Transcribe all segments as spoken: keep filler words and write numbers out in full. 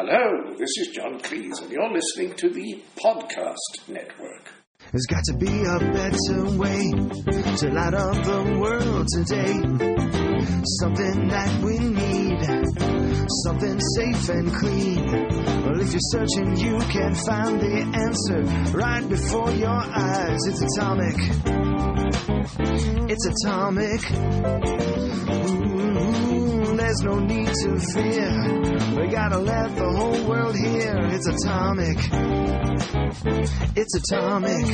Hello, this is John Cleese, and you're listening to the Podcast Network. There's got to be a better way to light up the world today. Something that we need, something safe and clean. Well, if you're searching, you can find the answer right before your eyes. It's atomic. It's atomic. Ooh, there's no need to fear. We gotta let the whole world hear. It's atomic. It's atomic.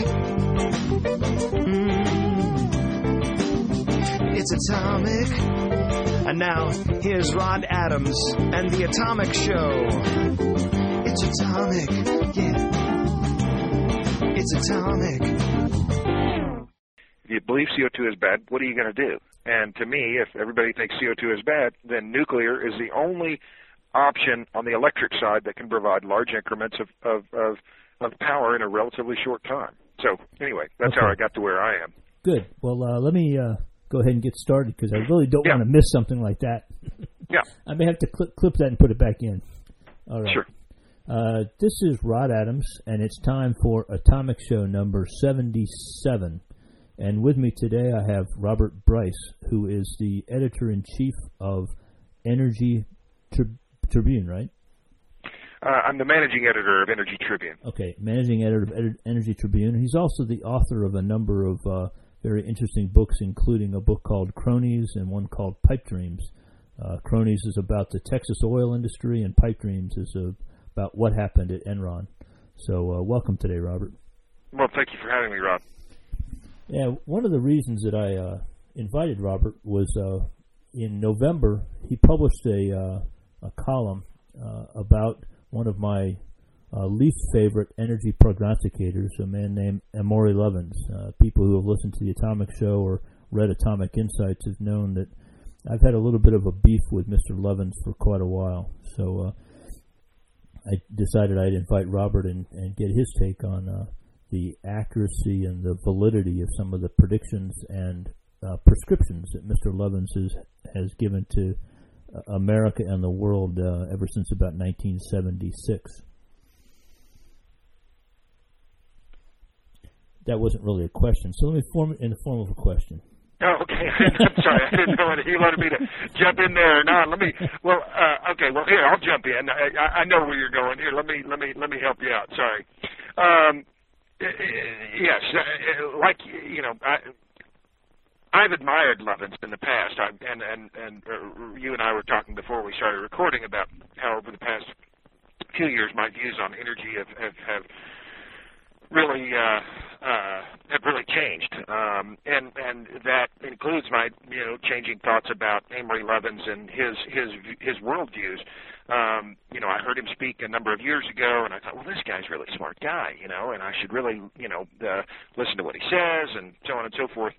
Mm. It's atomic. And now, here's Rod Adams and the Atomic Show. It's atomic. Yeah. It's atomic. If you believe C O two is bad, what are you going to do? And to me, if everybody thinks C O two is bad, then nuclear is the only option on the electric side that can provide large increments of, of, of, of power in a relatively short time. So anyway, that's okay. How I got to where I am. Good. Well, uh, let me uh, go ahead and get started because I really don't yeah. want to miss something like that. Yeah. I may have to clip, clip that and put it back in. All right. Sure. Uh, this is Rod Adams, and it's time for Atomic Show number seventy-seven. And with me today I have Robert Bryce, who is the editor-in-chief of Energy Tri- Tribune, right? Uh, I'm the managing editor of Energy Tribune. Okay, managing editor of Ed- Energy Tribune. He's also the author of a number of uh, very interesting books, including a book called Cronies and one called Pipe Dreams. Uh, Cronies is about the Texas oil industry, and Pipe Dreams is uh, about what happened at Enron. So uh, welcome today, Robert. Well, thank you for having me, Rob. Yeah, one of the reasons that I uh, invited Robert was uh, in November he published a, uh, a column uh, about one of my uh, least favorite energy prognosticators, a man named Amory Lovins. Uh, people who have listened to the Atomic Show or read Atomic Insights have known that I've had a little bit of a beef with Mister Lovins for quite a while. So uh, I decided I'd invite Robert and, and get his take on uh, the accuracy and the validity of some of the predictions and uh, prescriptions that Mister Lovins has, has given to uh, America and the world uh, ever since about nineteen seventy-six. That wasn't really a question, so let me form it in the form of a question. Oh, okay. I'm sorry. I didn't know whether you wanted me to jump in there or not. Let me. Well, uh, okay. Well, here I'll jump in. I, I know where you're going. Here, let me let me let me help you out. Sorry. Um, yes, like you know, I, I've admired Lovins in the past, I, and and and uh, you and I were talking before we started recording about how over the past few years my views on energy have have, have really uh, uh, have really changed, um, and and that includes my you know changing thoughts about Amory Lovins and his his his worldviews. Um, you know, I heard him speak a number of years ago, and I thought, well, this guy's a really smart guy, you know, and I should really you know uh, listen to what he says, and so on and so forth.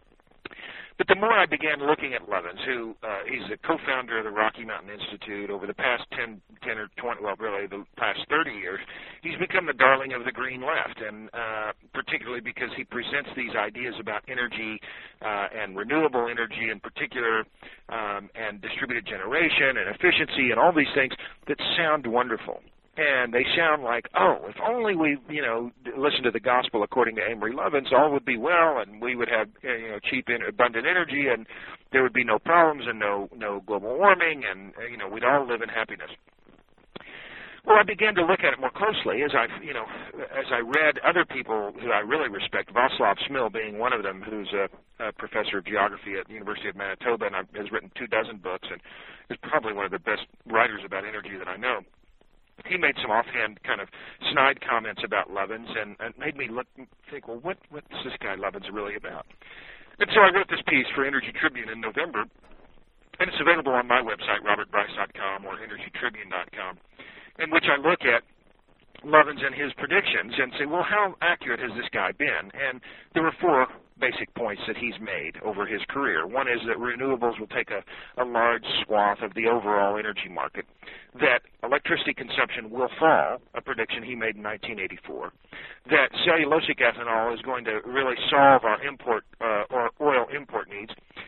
But the more I began looking at Lovins, who uh, he's the co-founder of the Rocky Mountain Institute, over the past ten, ten or twenty, well, really the past thirty years, he's become the darling of the green left, and uh, particularly because he presents these ideas about energy uh, and renewable energy in particular, um, and distributed generation and efficiency and all these things that sound wonderful. And they sound like, oh, if only we, you know, listen to the gospel according to Amory Lovins, all would be well, and we would have, you know, cheap and abundant energy, and there would be no problems and no no global warming, and you know, we'd all live in happiness. Well, I began to look at it more closely as I, you know, as I read other people who I really respect, Václav Smil being one of them, who's a, a professor of geography at the University of Manitoba and has written two dozen books and is probably one of the best writers about energy that I know. He made some offhand kind of snide comments about Lovins, and it made me look think, well, what what's this guy Lovins really about? And so I wrote this piece for Energy Tribune in November, and it's available on my website, robert bryce dot com or energy tribune dot com, in which I look at Lovins and his predictions and say, well, how accurate has this guy been? And there were four basic points that he's made over his career. One is that renewables will take a, a large swath of the overall energy market, that electricity consumption will fall, a prediction he made in nineteen eighty-four, that cellulosic ethanol is going to really solve our import uh, or oil import needs,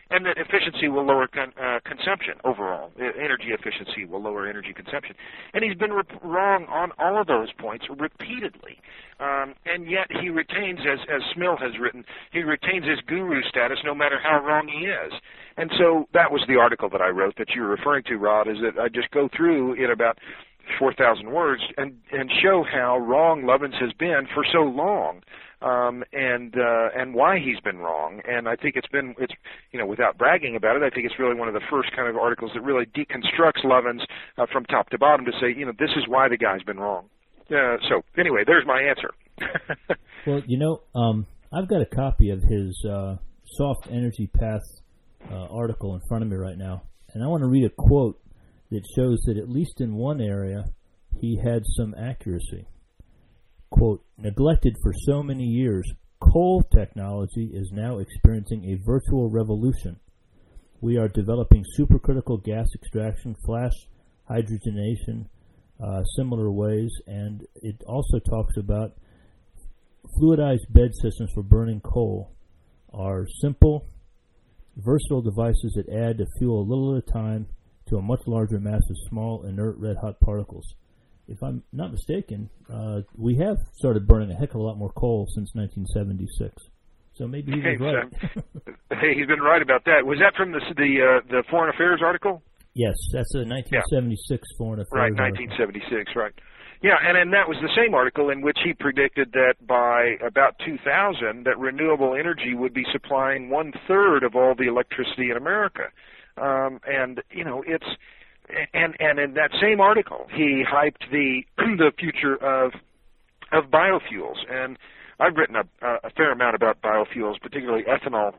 and that efficiency will lower con, uh, consumption overall. Uh, energy efficiency will lower energy consumption. And he's been re- wrong on all of those points repeatedly. Um, and yet he retains, as, as Smill has written, he retains his guru status no matter how wrong he is. And so that was the article that I wrote that you're referring to, Rod, is that I just go through in about four thousand words and, and show how wrong Lovins has been for so long. Um, and uh, and why he's been wrong, and I think it's been it's you know without bragging about it, I think it's really one of the first kind of articles that really deconstructs Lovins uh, from top to bottom to say, you know, this is why the guy's been wrong. Uh, so anyway, there's my answer. Well, you know, um, I've got a copy of his uh, Soft Energy Path uh, article in front of me right now, and I want to read a quote that shows that at least in one area he had some accuracy. Quote, neglected for so many years, coal technology is now experiencing a virtual revolution. We are developing supercritical gas extraction, flash hydrogenation, uh, similar ways, and it also talks about fluidized bed systems for burning coal are simple, versatile devices that add the fuel a little at a time to a much larger mass of small, inert, red-hot particles. If I'm not mistaken, uh, we have started burning a heck of a lot more coal since nineteen seventy-six. So maybe he was right. Hey, he's been right about that. Was that from the the, uh, the Foreign Affairs article? Yes, that's a nineteen seventy-six yeah. Foreign Affairs Right, article. nineteen seventy-six, right. Yeah, and, and that was the same article in which he predicted that by about two thousand, that renewable energy would be supplying one-third of all the electricity in America. Um, and, you know, it's... And and in that same article, he hyped the the future of of biofuels, and I've written a, a fair amount about biofuels, particularly ethanol.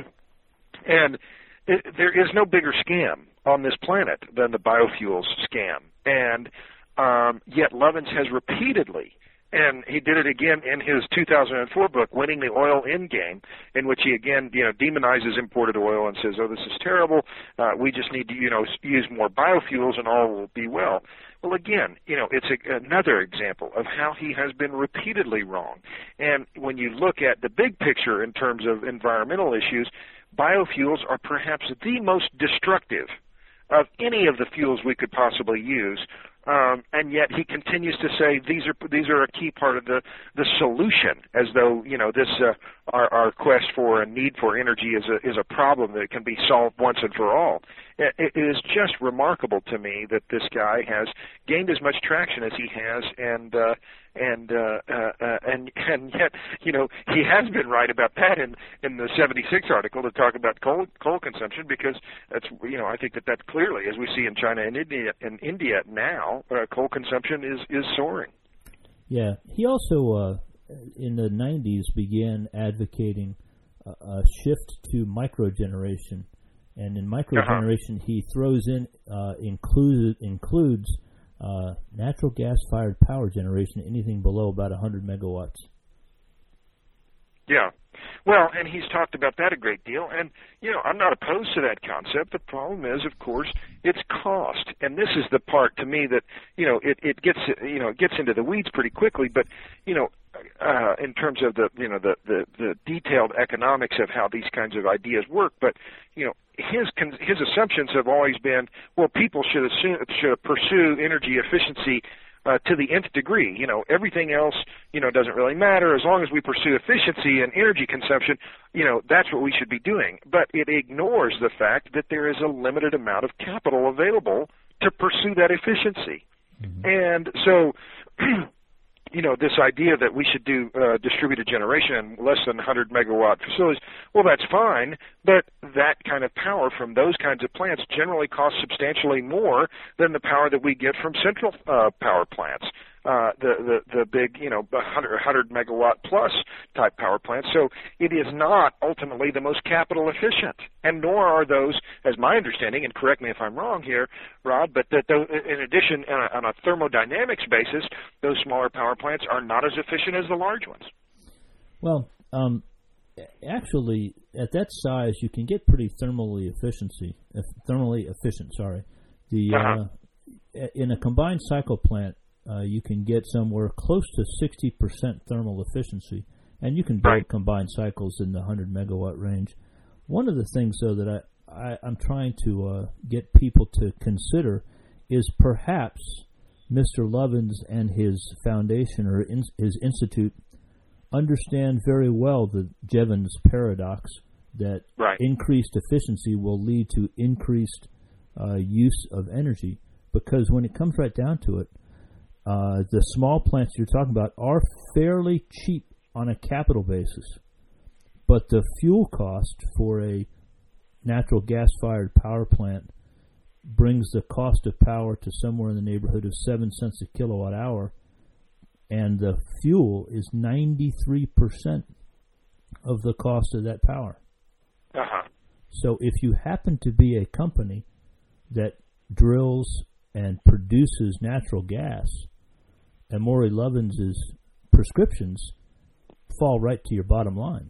And it, there is no bigger scam on this planet than the biofuels scam, and um, yet Lovins has repeatedly. And he did it again in his two thousand four book, Winning the Oil Endgame, in which he again, you know, demonizes imported oil and says, "Oh, this is terrible. Uh, we just need to, you know, use more biofuels, and all will be well." Well, again, you know, it's a, another example of how he has been repeatedly wrong. And when you look at the big picture in terms of environmental issues, biofuels are perhaps the most destructive of any of the fuels we could possibly use. Um, and yet he continues to say these are these are a key part of the, the solution, as though, you know, this uh, our, our quest for a need for energy is a is a problem that can be solved once and for all. It, it is just remarkable to me that this guy has gained as much traction as he has, and uh, and uh, uh, uh, and and yet, you know, he has been right about that in in the seventy-six article to talk about coal coal consumption, because that's, you know, I think that that clearly, as we see in China and India in India now, uh, coal consumption is is soaring. Yeah, he also uh, in the nineties began advocating a, a shift to microgeneration, and in microgeneration uh-huh. he throws in uh, includes includes uh, natural gas-fired power generation, anything below about one hundred megawatts. Yeah. Well, and he's talked about that a great deal, and, you know, I'm not opposed to that concept. The problem is, of course, its cost, and this is the part to me that, you know, it, it gets, you know, it gets into the weeds pretty quickly, but, you know, uh, in terms of the, you know, the, the, the detailed economics of how these kinds of ideas work, but, you know, his his assumptions have always been, well, people should assume, should pursue energy efficiency Uh, to the nth degree. You know, everything else, you know, doesn't really matter. As long as we pursue efficiency and energy consumption, you know, that's what we should be doing. But it ignores the fact that there is a limited amount of capital available to pursue that efficiency. Mm-hmm. And so, you know, this idea that we should do uh, distributed generation in less than one hundred megawatt facilities, well, that's fine, but that kind of power from those kinds of plants generally costs substantially more than the power that we get from central uh, power plants, uh, the, the the big, you know, one hundred, one hundred megawatt plus type power plants. So it is not ultimately the most capital efficient, and nor are those, as my understanding, and correct me if I'm wrong here, Rod, but that those, in addition, on a, on a thermodynamics basis, those smaller power plants are not as efficient as the large ones. Well, um, actually, at that size, you can get pretty thermally efficiency, thermally efficient. Sorry, the uh-huh. uh, in a combined cycle plant, uh, you can get somewhere close to sixty percent thermal efficiency, and you can build right. combined cycles in the one hundred megawatt range. One of the things, though, that I, I, I'm trying to uh, get people to consider is perhaps Mister Lovins and his foundation or in, his institute understand very well the Jevons paradox that right. increased efficiency will lead to increased uh, use of energy. Because when it comes right down to it, uh, the small plants you're talking about are fairly cheap on a capital basis. But the fuel cost for a natural gas-fired power plant brings the cost of power to somewhere in the neighborhood of seven cents a kilowatt hour, and the fuel is ninety-three percent of the cost of that power. Uh-huh. So if you happen to be a company that drills and produces natural gas, and Maury Lovins' prescriptions fall right to your bottom line.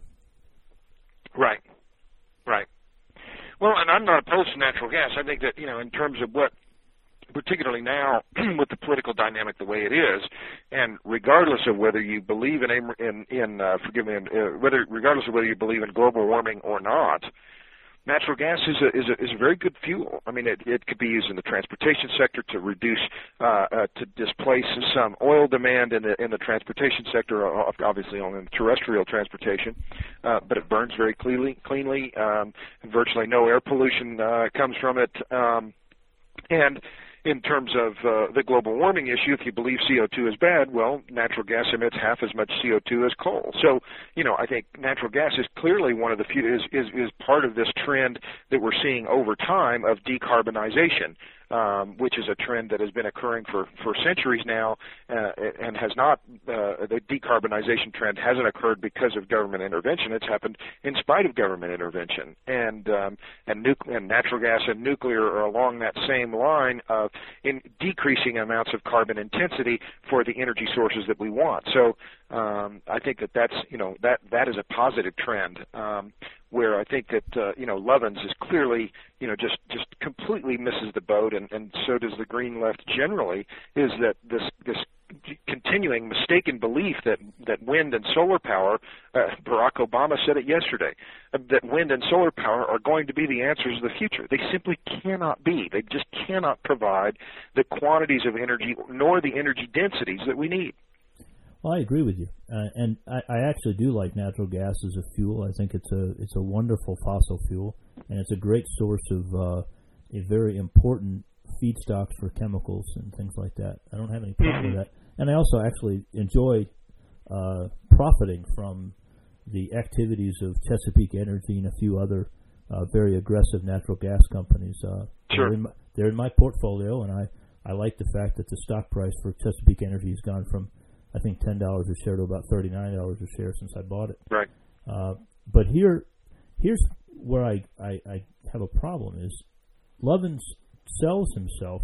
Right, right. Well, and I'm not opposed to natural gas. I think that, you know, in terms of what, particularly now with the political dynamic the way it is, and regardless of whether you believe in, in, in uh, forgive me, in, uh, whether regardless of whether you believe in global warming or not, natural gas is a, is a, is a very good fuel. I mean, it, it could be used in the transportation sector to reduce, uh, uh, to displace some oil demand in the in the transportation sector, obviously only in terrestrial transportation, uh, but it burns very cleanly. Cleanly, um, virtually no air pollution uh, comes from it, um, and in terms of uh, the global warming issue, if you believe C O two is bad, well, natural gas emits half as much C O two as coal. So, you know, I think natural gas is clearly one of the few, is, is, is part of this trend that we're seeing over time of decarbonization, um, which is a trend that has been occurring for, for centuries now, uh, and has not, uh, the decarbonization trend hasn't occurred because of government intervention. It's happened in spite of government intervention. And, um, and, nu- and natural gas and nuclear are along that same line of in decreasing amounts of carbon intensity for the energy sources that we want. So um, I think that that's, you know, that, that is a positive trend, um, where I think that, uh, you know, Lovins is clearly, you know, just, just completely misses the boat, and, and so does the Green Left generally, is that this, this continuing mistaken belief that, that wind and solar power, uh, Barack Obama said it yesterday, uh, that wind and solar power are going to be the answers of the future. They simply cannot be. They just cannot provide the quantities of energy nor the energy densities that we need. Well, I agree with you, uh, and I, I actually do like natural gas as a fuel. I think it's a it's a wonderful fossil fuel, and it's a great source of uh, a very important feedstocks for chemicals and things like that. I don't have any problem Mm-hmm. with that, and I also actually enjoy uh, profiting from the activities of Chesapeake Energy and a few other uh, very aggressive natural gas companies. Uh, Sure. they're, in my, they're in my portfolio, and I, I like the fact that the stock price for Chesapeake Energy has gone from, I think, ten dollars a share to about thirty-nine dollars a share since I bought it. Right. Uh, but here, here's where I, I, I have a problem is Lovins sells himself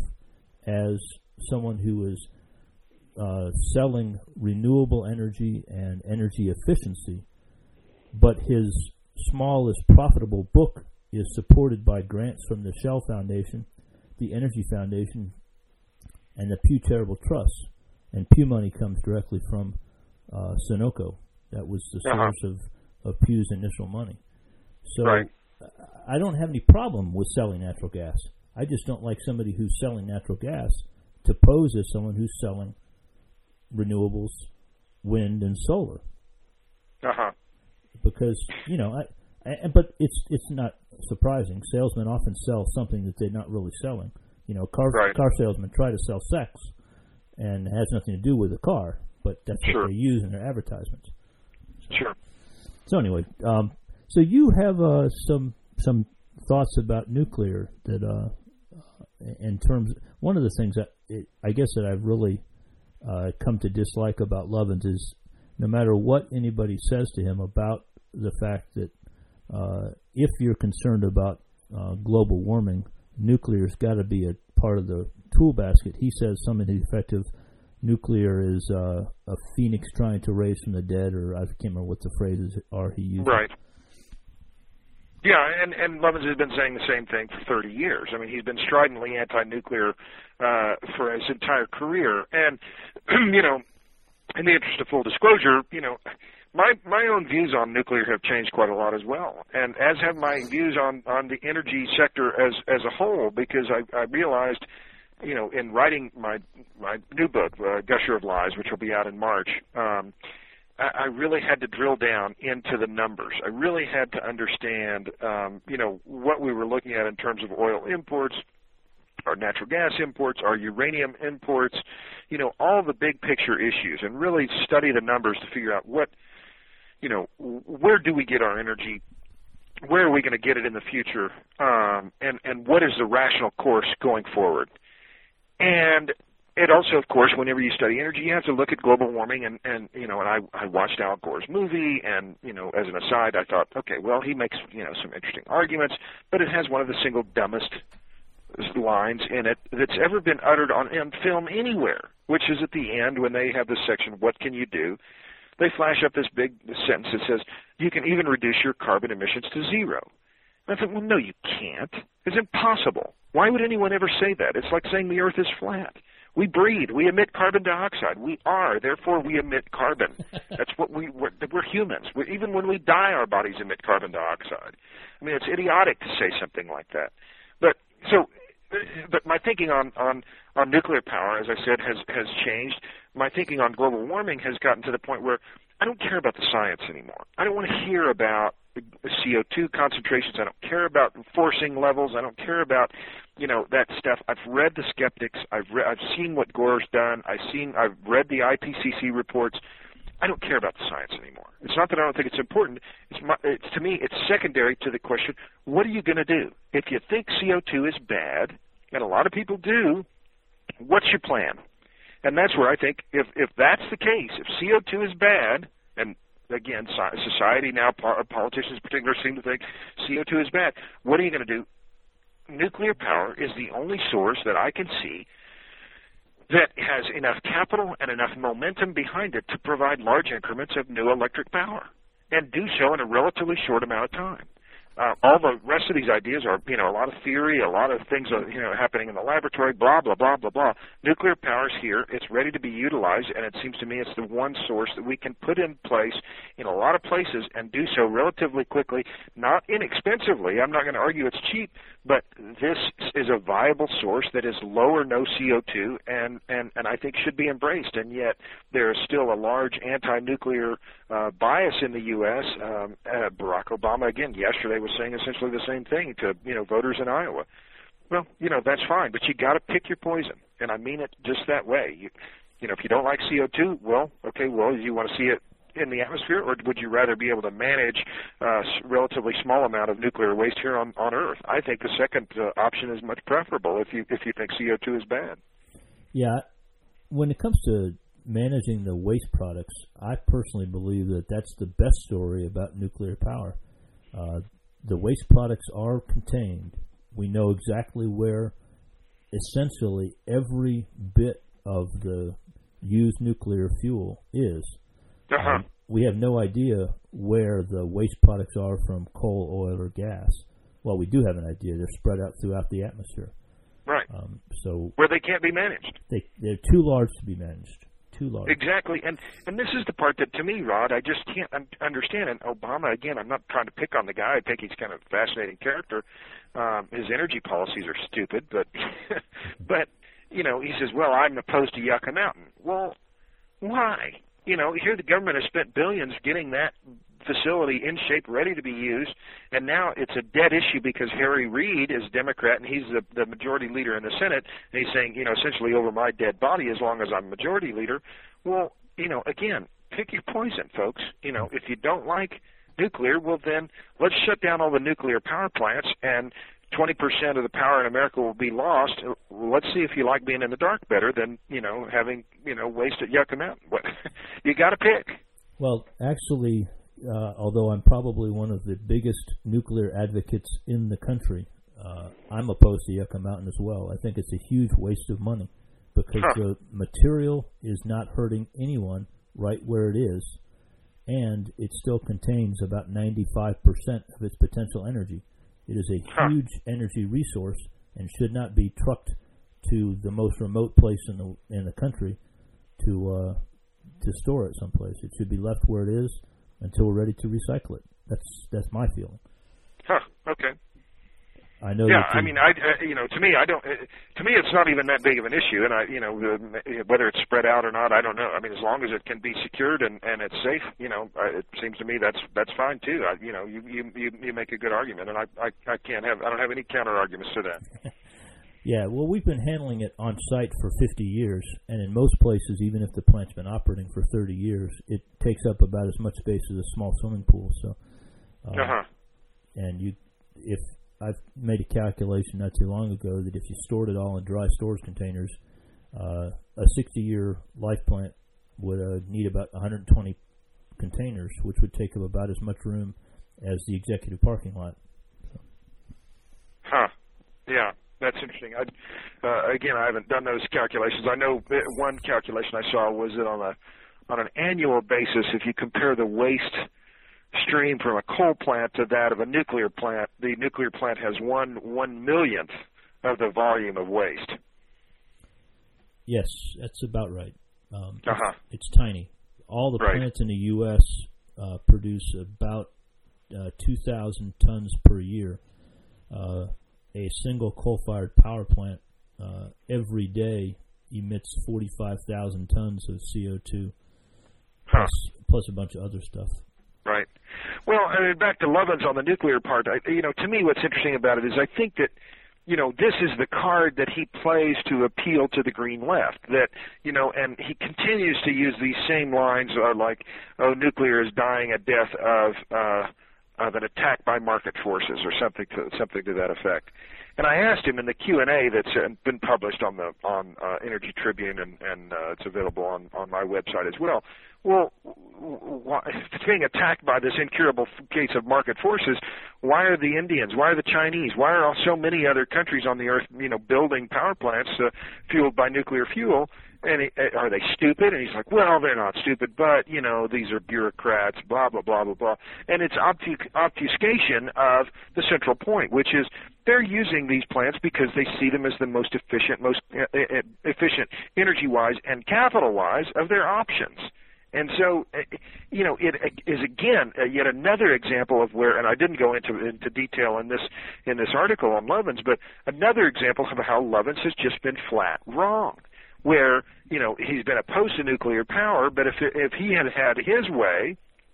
as someone who is uh, selling renewable energy and energy efficiency, but his smallest profitable book is supported by grants from the Shell Foundation, the Energy Foundation, and the Pew Charitable Trust. And Pew money comes directly from uh, Sunoco. That was the Uh-huh. source of, of Pew's initial money. So Right. I don't have any problem with selling natural gas. I just don't like somebody who's selling natural gas to pose as someone who's selling renewables, wind, and solar. Uh-huh. Because, you know, I, I, but it's it's not surprising. Salesmen often sell something that they're not really selling. You know, car Right. car salesmen try to sell sex, and it has nothing to do with the car, but that's Sure. what they use in their advertisements. Sure. So anyway, um, so you have uh, some some thoughts about nuclear that, uh, in terms, one of the things that it, I guess that I've really uh, come to dislike about Lovins is no matter what anybody says to him about the fact that uh, if you're concerned about uh, global warming, nuclear's got to be a part of the tool basket. He says something to the effect of nuclear is uh, a phoenix trying to raise from the dead, or I can't remember what the phrases are he used. Right. Yeah, and, and Lovins has been saying the same thing for thirty years. I mean, he's been stridently anti-nuclear uh, for his entire career. And, you know, in the interest of full disclosure, you know, my my own views on nuclear have changed quite a lot as well, and as have my views on, on the energy sector as as a whole, because I, I realized, you know, in writing my my new book, uh, Gusher of Lies, which will be out in March, um, I, I really had to drill down into the numbers. I really had to understand, um, you know, what we were looking at in terms of oil imports, our natural gas imports, our uranium imports, you know, all the big picture issues, and really study the numbers to figure out what, you know, where do we get our energy, where are we going to get it in the future, um, and, and what is the rational course going forward. And it also, of course, whenever you study energy, you have to look at global warming, and, and you know, and I, I watched Al Gore's movie, and, you know, as an aside, I thought, okay, well, he makes, you know, some interesting arguments, but it has one of the single dumbest lines in it that's ever been uttered on in film anywhere, which is at the end when they have this section, what can you do? They flash up this big sentence that says, you can even reduce your carbon emissions to zero. And I thought, well, no, you can't. It's impossible. Why would anyone ever say that? It's like saying the earth is flat. We breathe. We emit carbon dioxide. We are. Therefore, we emit carbon. That's what we, we're, we're humans. We're, even when we die, our bodies emit carbon dioxide. I mean, it's idiotic to say something like that. But so, but my thinking on, on, on nuclear power, as I said, has, has changed. My thinking on global warming has gotten to the point where I don't care about the science anymore. I don't want to hear about C O two concentrations. I don't care about forcing levels. I don't care about, you know, that stuff. I've read the skeptics. I've re- I've seen what Gore's done. I've seen. I've read the I P C C reports. I don't care about the science anymore. It's not that I don't think it's important. It's, my, it's to me, it's secondary to the question: what are you going to do if you think C O two is bad? And a lot of people do. What's your plan? And that's where I think if if that's the case, if C O two is bad, and again, society now, politicians in particular, seem to think C O two is bad. What are you going to do? Nuclear power is the only source that I can see that has enough capital and enough momentum behind it to provide large increments of new electric power, and do so in a relatively short amount of time. Uh, all the rest of these ideas are, you know, a lot of theory, a lot of things are, you know, happening in the laboratory, blah, blah, blah, blah, blah. Nuclear power is here. It's ready to be utilized, and it seems to me it's the one source that we can put in place in a lot of places and do so relatively quickly, not inexpensively. I'm not going to argue it's cheap, but this is a viable source that is low or no C O two, and, and, and I think should be embraced. And yet there is still a large anti-nuclear uh, bias in the U S Um, uh, Barack Obama, again, yesterday was saying essentially the same thing to, you know, voters in Iowa. Well, you know, that's fine, but you got to pick your poison, and I mean it just that way. You, you know, if you don't like C O two, well, okay, well, you want to see it in the atmosphere, or would you rather be able to manage a uh, relatively small amount of nuclear waste here on, on Earth? I think the second uh, option is much preferable if you if you think C O two is bad. Yeah, when it comes to managing the waste products, I personally believe that that's the best story about nuclear power. Uh, the waste products are contained. We know exactly where essentially every bit of the used nuclear fuel is. Uh-huh. Um, we have no idea where the waste products are from coal, oil, or gas. Well, we do have an idea. They're spread out throughout the atmosphere. Right. Um, so where they can't be managed. They, they're too large to be managed. Too large. Exactly. And and this is the part that, to me, Rod, I just can't un- understand. And Obama, again, I'm not trying to pick on the guy. I think he's kind of a fascinating character. Um, his energy policies are stupid, but, but you know, he says, well, I'm opposed to Yucca Mountain. Well, why? You know, here the government has spent billions getting that facility in shape, ready to be used, and now it's a dead issue because Harry Reid is Democrat, and he's the, the majority leader in the Senate, and he's saying, you know, essentially over my dead body as long as I'm majority leader. Well, you know, again, pick your poison, folks. You know, if you don't like nuclear, well then let's shut down all the nuclear power plants, and twenty percent of the power in America will be lost. Let's see if you like being in the dark better than, you know, having, you know, waste at Yucca Mountain. You got to pick. Well, actually, uh, although I'm probably one of the biggest nuclear advocates in the country, uh, I'm opposed to Yucca Mountain as well. I think it's a huge waste of money because huh. the material is not hurting anyone right where it is, and it still contains about ninety-five percent of its potential energy. It is a huh. huge energy resource and should not be trucked to the most remote place in the in the country to uh, to store it someplace. It should be left where it is, until we're ready to recycle it. That's that's my feeling. Huh. Okay. I know. Yeah, that I mean, I uh, you know, to me, I don't. Uh, to me, it's not even that big of an issue, and I, you know, uh, whether it's spread out or not, I don't know. I mean, as long as it can be secured and, and it's safe, you know, uh, it seems to me that's that's fine too. I, you know, you, you you you make a good argument, and I, I I can't have I don't have any counter arguments to that. Yeah, well, we've been handling it on site for fifty years, and in most places, even if the plant's been operating for thirty years, it takes up about as much space as a small swimming pool. So, uh, uh-huh. and you, if I've made a calculation not too long ago that if you stored it all in dry storage containers, uh, a sixty-year life plant would uh, need about one hundred twenty containers, which would take up about as much room as the executive parking lot. So. Huh. Yeah. That's interesting. I, uh, again, I haven't done those calculations. I know one calculation I saw was that on a on an annual basis, if you compare the waste stream from a coal plant to that of a nuclear plant, the nuclear plant has one one millionth of the volume of waste. Yes, that's about right. Um, uh-huh. it's, it's tiny. All the right. plants in the U S uh, produce about uh, two thousand tons per year. Uh, a single coal-fired power plant uh, every day emits forty-five thousand tons of C O two, huh. plus, plus a bunch of other stuff. Right. Well, I mean, back to Lovins on the nuclear part, I, you know, to me what's interesting about it is I think that, you know, this is the card that he plays to appeal to the green left. That, you know, and he continues to use these same lines uh, like, oh, nuclear is dying a death of uh, of an attack by market forces or something to something to that effect. And I asked him in the Q and A that's uh, been published on the on uh, Energy Tribune and, and uh, it's available on, on my website as well. Well, why, if it's being attacked by this incurable case of market forces, why are the Indians, why are the Chinese, why are so many other countries on the earth, you know, building power plants uh, fueled by nuclear fuel? And he, are they stupid? And he's like, well, they're not stupid, but, you know, these are bureaucrats, blah, blah, blah, blah, blah. And it's obfusc- obfuscation of the central point, which is they're using these plants because they see them as the most efficient, most uh, efficient energy-wise and capital-wise of their options. And so, you know, it is again yet another example of where, and I didn't go into into detail in this in this article on Lovins, but another example of how Lovins has just been flat wrong. Where, you know, he's been opposed to nuclear power, but if if he had had his way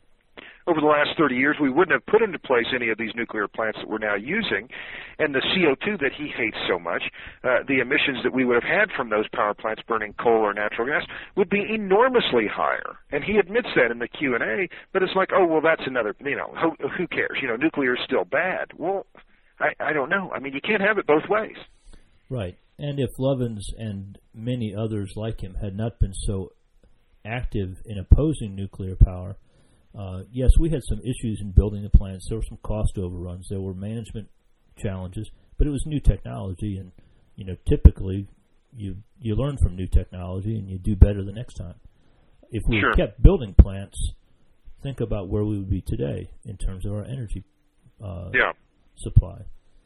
over the last thirty years, we wouldn't have put into place any of these nuclear plants that we're now using, and the C O two that he hates so much, uh, the emissions that we would have had from those power plants burning coal or natural gas would be enormously higher. And he admits that in the Q and A, but it's like, oh, well, that's another, you know, who, who cares? You know, nuclear is still bad. Well, I, I don't know. I mean, you can't have it both ways. Right. And if Lovins and many others like him had not been so active in opposing nuclear power, uh, yes, we had some issues in building the plants. There were some cost overruns. There were management challenges, but it was new technology, and you know, typically you you learn from new technology and you do better the next time. If we sure. had kept building plants, think about where we would be today in terms of our energy uh, yeah. supply.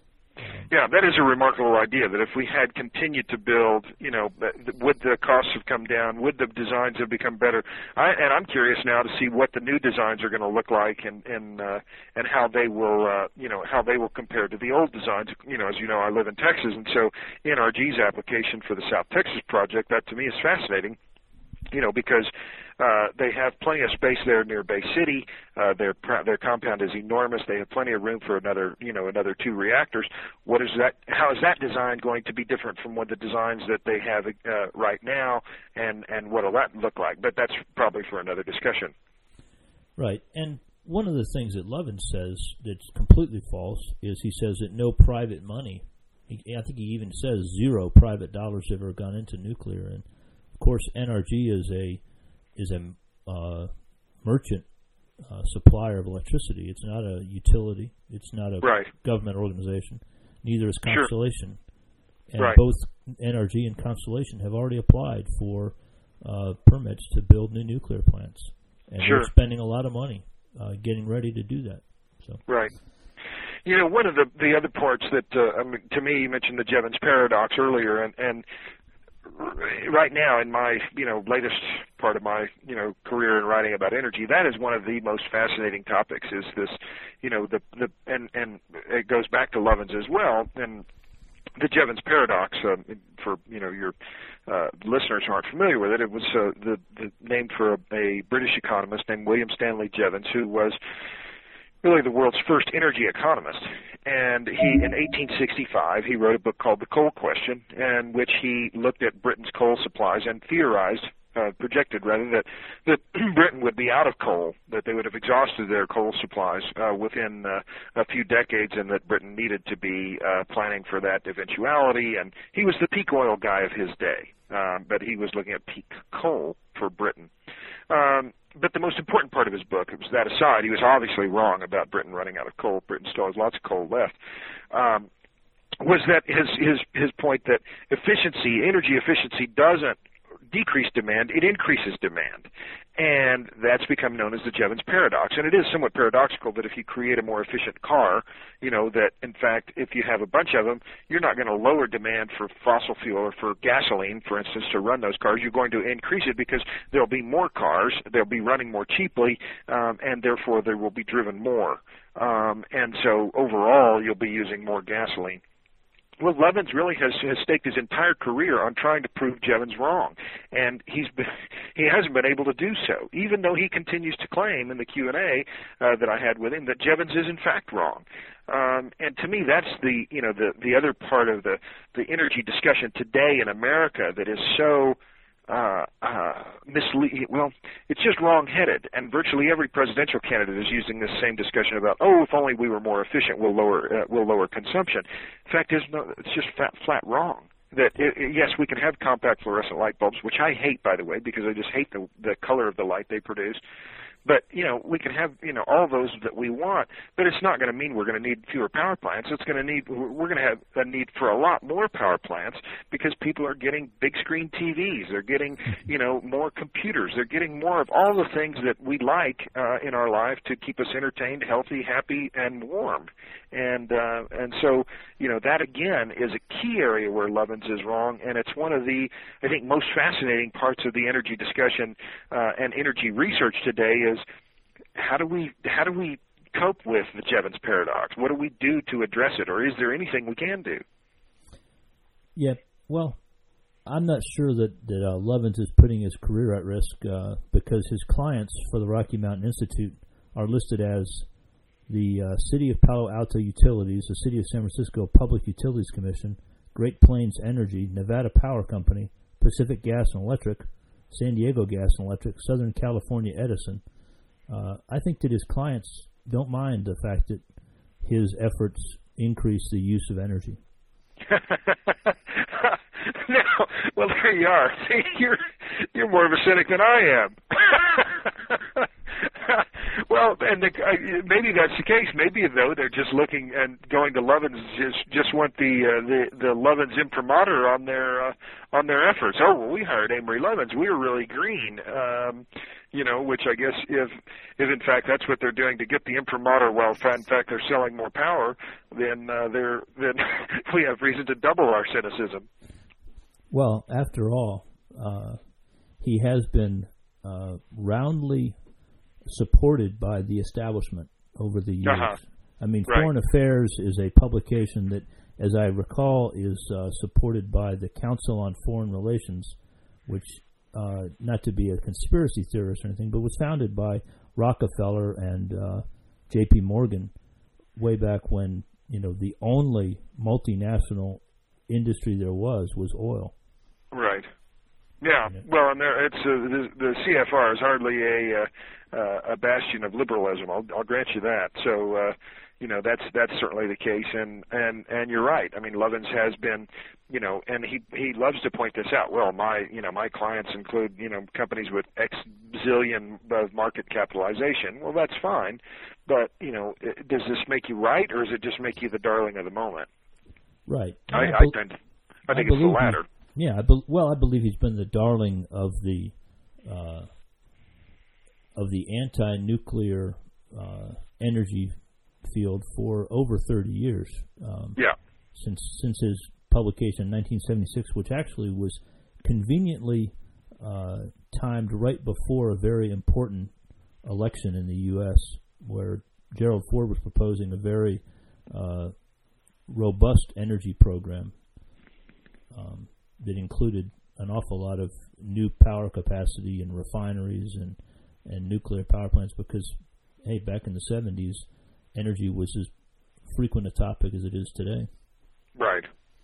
Yeah, that is a remarkable idea, that if we had continued to build, you know, would the costs have come down? Would the designs have become better? I, and I'm curious now to see what the new designs are going to look like and and, uh, and how they will, uh, you know, how they will compare to the old designs. You know, as you know, I live in Texas, and so N R G's application for the South Texas project, that to me is fascinating. You know, because uh, they have plenty of space there near Bay City. Uh, their their compound is enormous. They have plenty of room for another, you know, another two reactors. What is that? How is that design going to be different from what the designs that they have uh, right now? And and what will that look like? But that's probably for another discussion. Right. And one of the things that Lovins says that's completely false is he says that no private money. He, I think he even says zero private dollars have ever gone into nuclear. And of course, N R G is a is a uh, merchant uh, supplier of electricity. It's not a utility. It's not a right. government organization. Neither is Constellation. Sure. And right. both N R G and Constellation have already applied for uh, permits to build new nuclear plants, and sure. they're spending a lot of money uh, getting ready to do that. So. Right. You know, one of the the other parts that uh, I mean, to me, you mentioned the Jevons paradox earlier, and and right now in my, you know, latest part of my, you know, career in writing about energy, that is one of the most fascinating topics. Is this, you know, the the and and it goes back to Lovins as well, and the Jevons paradox. Um, for you know your uh, listeners who aren't familiar with it, it was uh, the, the named for a, a British economist named William Stanley Jevons, who was really the world's first energy economist. And he, in eighteen sixty-five, he wrote a book called The Coal Question, in which he looked at Britain's coal supplies and theorized, uh, projected rather, that, that Britain would be out of coal, that they would have exhausted their coal supplies uh, within uh, a few decades, and that Britain needed to be uh, planning for that eventuality. And he was the peak oil guy of his day, um, but he was looking at peak coal for Britain. Um, But the most important part of his book, it was that aside, he was obviously wrong about Britain running out of coal. Britain still has lots of coal left. Um, was that his his his point that efficiency, energy efficiency, doesn't decrease demand; it increases demand, and that's become known as the Jevons paradox. And it is somewhat paradoxical that if you create a more efficient car, you know that in fact, if you have a bunch of them, you're not going to lower demand for fossil fuel or for gasoline, for instance, to run those cars. You're going to increase it because there'll be more cars, they'll be running more cheaply, um, and therefore they will be driven more. Um, and so overall, you'll be using more gasoline. Well, Lovins really has, has staked his entire career on trying to prove Jevons wrong, and he's been, he hasn't been able to do so, even though he continues to claim in the Q and A uh, that I had with him that Jevons is in fact wrong. Um, and to me, that's the you know the the other part of the the energy discussion today in America that is so uh, uh, misleading. Well, it's just wrong-headed, and virtually every presidential candidate is using this same discussion about, oh, if only we were more efficient, we'll lower uh, we'll lower consumption. In fact, is no, it's just flat, flat wrong. That it, it, yes, we can have compact fluorescent light bulbs, which I hate, by the way, because I just hate the the color of the light they produce. But, you know, we can have, you know, all those that we want, but it's not going to mean we're going to need fewer power plants. It's going to need, we're going to have a need for a lot more power plants because people are getting big screen T Vs. They're getting, you know, more computers. They're getting more of all the things that we like uh, in our life to keep us entertained, healthy, happy, and warm. And uh, and so, you know, that again is a key area where Lovins is wrong, and it's one of the, I think, most fascinating parts of the energy discussion uh, and energy research today is how do we how do we cope with the Jevons paradox? What do we do to address it, or is there anything we can do? Yeah, well, I'm not sure that that uh, Lovins is putting his career at risk uh, because his clients for the Rocky Mountain Institute are listed as the uh, City of Palo Alto Utilities, the City of San Francisco Public Utilities Commission, Great Plains Energy, Nevada Power Company, Pacific Gas and Electric, San Diego Gas and Electric, Southern California Edison. Uh, I think that his clients don't mind the fact that his efforts increase the use of energy. No, well, there you are. See, you're you're more of a cynic than I am. Well, and the, uh, maybe that's the case. Maybe though they're just looking and going to Lovins just just want the uh, the the Lovins imprimatur on their uh, on their efforts. Oh, well, we hired Amory Lovins. We were really green. Um, you know, which I guess if if in fact that's what they're doing to get the imprimatur, while in fact they're selling more power, then uh, they're then we have reason to double our cynicism. Well, after all, uh, he has been uh, roundly supported by the establishment over the years. Uh-huh. I mean, Right. Foreign Affairs is a publication that, as I recall, is uh, supported by the Council on Foreign Relations, which, uh, not to be a conspiracy theorist or anything, but was founded by Rockefeller and uh, J P Morgan way back when, you know, the only multinational industry there was was oil. Right. Yeah. Well, and there, it's uh, the, the C F R is hardly a uh, uh, a bastion of liberalism. I'll, I'll grant you that. So, uh, you know, that's that's certainly the case. And, and and you're right. I mean, Lovins has been, you know, and he he loves to point this out. Well, my you know my clients include you know companies with X zillion of market capitalization. Well, that's fine, but you know, does this make you right, or does it just make you the darling of the moment? Right. I I, I, I, be- tend, I think I it's the latter. He, yeah. I be- well, I believe he's been the darling of the uh, of the anti-nuclear uh, energy field for over thirty years. Um, Yeah. Since since his publication in nineteen seventy-six, which actually was conveniently uh, timed right before a very important election in the U S where Gerald Ford was proposing a very uh, robust energy program um, that included an awful lot of new power capacity and refineries and, and nuclear power plants because, hey, back in the seventies, energy was as frequent a topic as it is today. Right.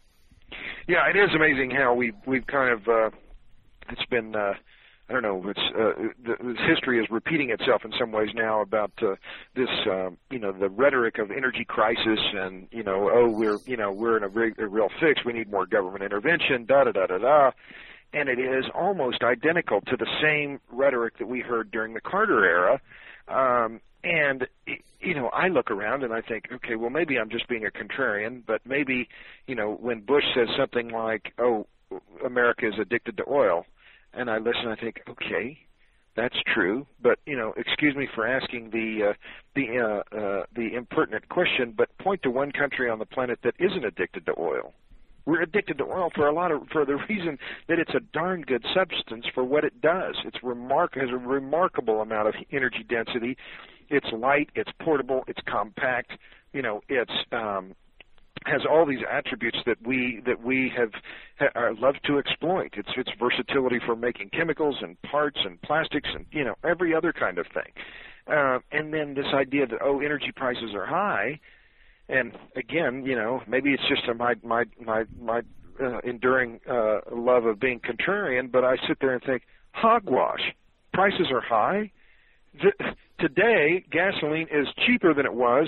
Yeah, it is amazing how we've, we've kind of, uh, it's been, uh, I don't know, it's, uh, the, this history is repeating itself in some ways now about uh, this, uh, you know, the rhetoric of energy crisis and, you know, oh, we're, you know, we're in a, re- a real fix, we need more government intervention, da-da-da-da-da. And it is almost identical to the same rhetoric that we heard during the Carter era. Um, and, you know, I look around and I think, okay, well, maybe I'm just being a contrarian, but maybe, you know, when Bush says something like, oh, America is addicted to oil, and I listen, I think, okay, that's true, but, you know, excuse me for asking the uh, the uh, uh, the impertinent question, but point to one country on the planet that isn't addicted to oil. We're addicted to oil for a lot of for the reason that it's a darn good substance for what it does. It's remark has a remarkable amount of energy density. It's light, it's portable, it's compact. You know, it's um, has all these attributes that we that we have ha, love to exploit. It's its versatility for making chemicals and parts and plastics and you know every other kind of thing. Uh, and then this idea that oh, energy prices are high. And again, you know, maybe it's just a, my my my my uh, enduring uh, love of being contrarian, but I sit there and think, hogwash. Prices are high. Th- today, gasoline is cheaper than it was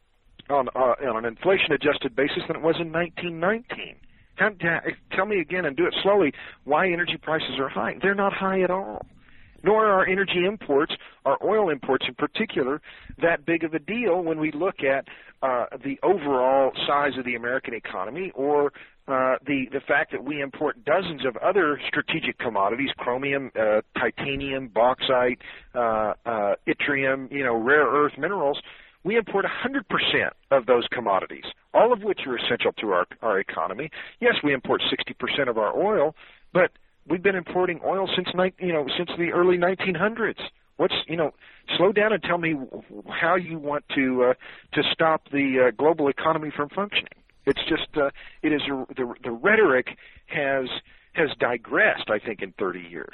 on uh, on an inflation-adjusted basis than it was in nineteen nineteen. How, tell me again, and do it slowly, why energy prices are high. They're not high at all. Nor are energy imports, our oil imports in particular, that big of a deal when we look at uh, the overall size of the American economy or uh, the, the fact that we import dozens of other strategic commodities, chromium, uh, titanium, bauxite, uh, uh, yttrium, you know, rare earth minerals. We import one hundred percent of those commodities, all of which are essential to our, our economy. Yes, we import sixty percent of our oil, but we've been importing oil since you know since the early nineteen hundreds. What's you know? Slow down and tell me how you want to uh, to stop the uh, global economy from functioning. It's just uh, it is a, the the rhetoric has has digressed. I think in thirty years.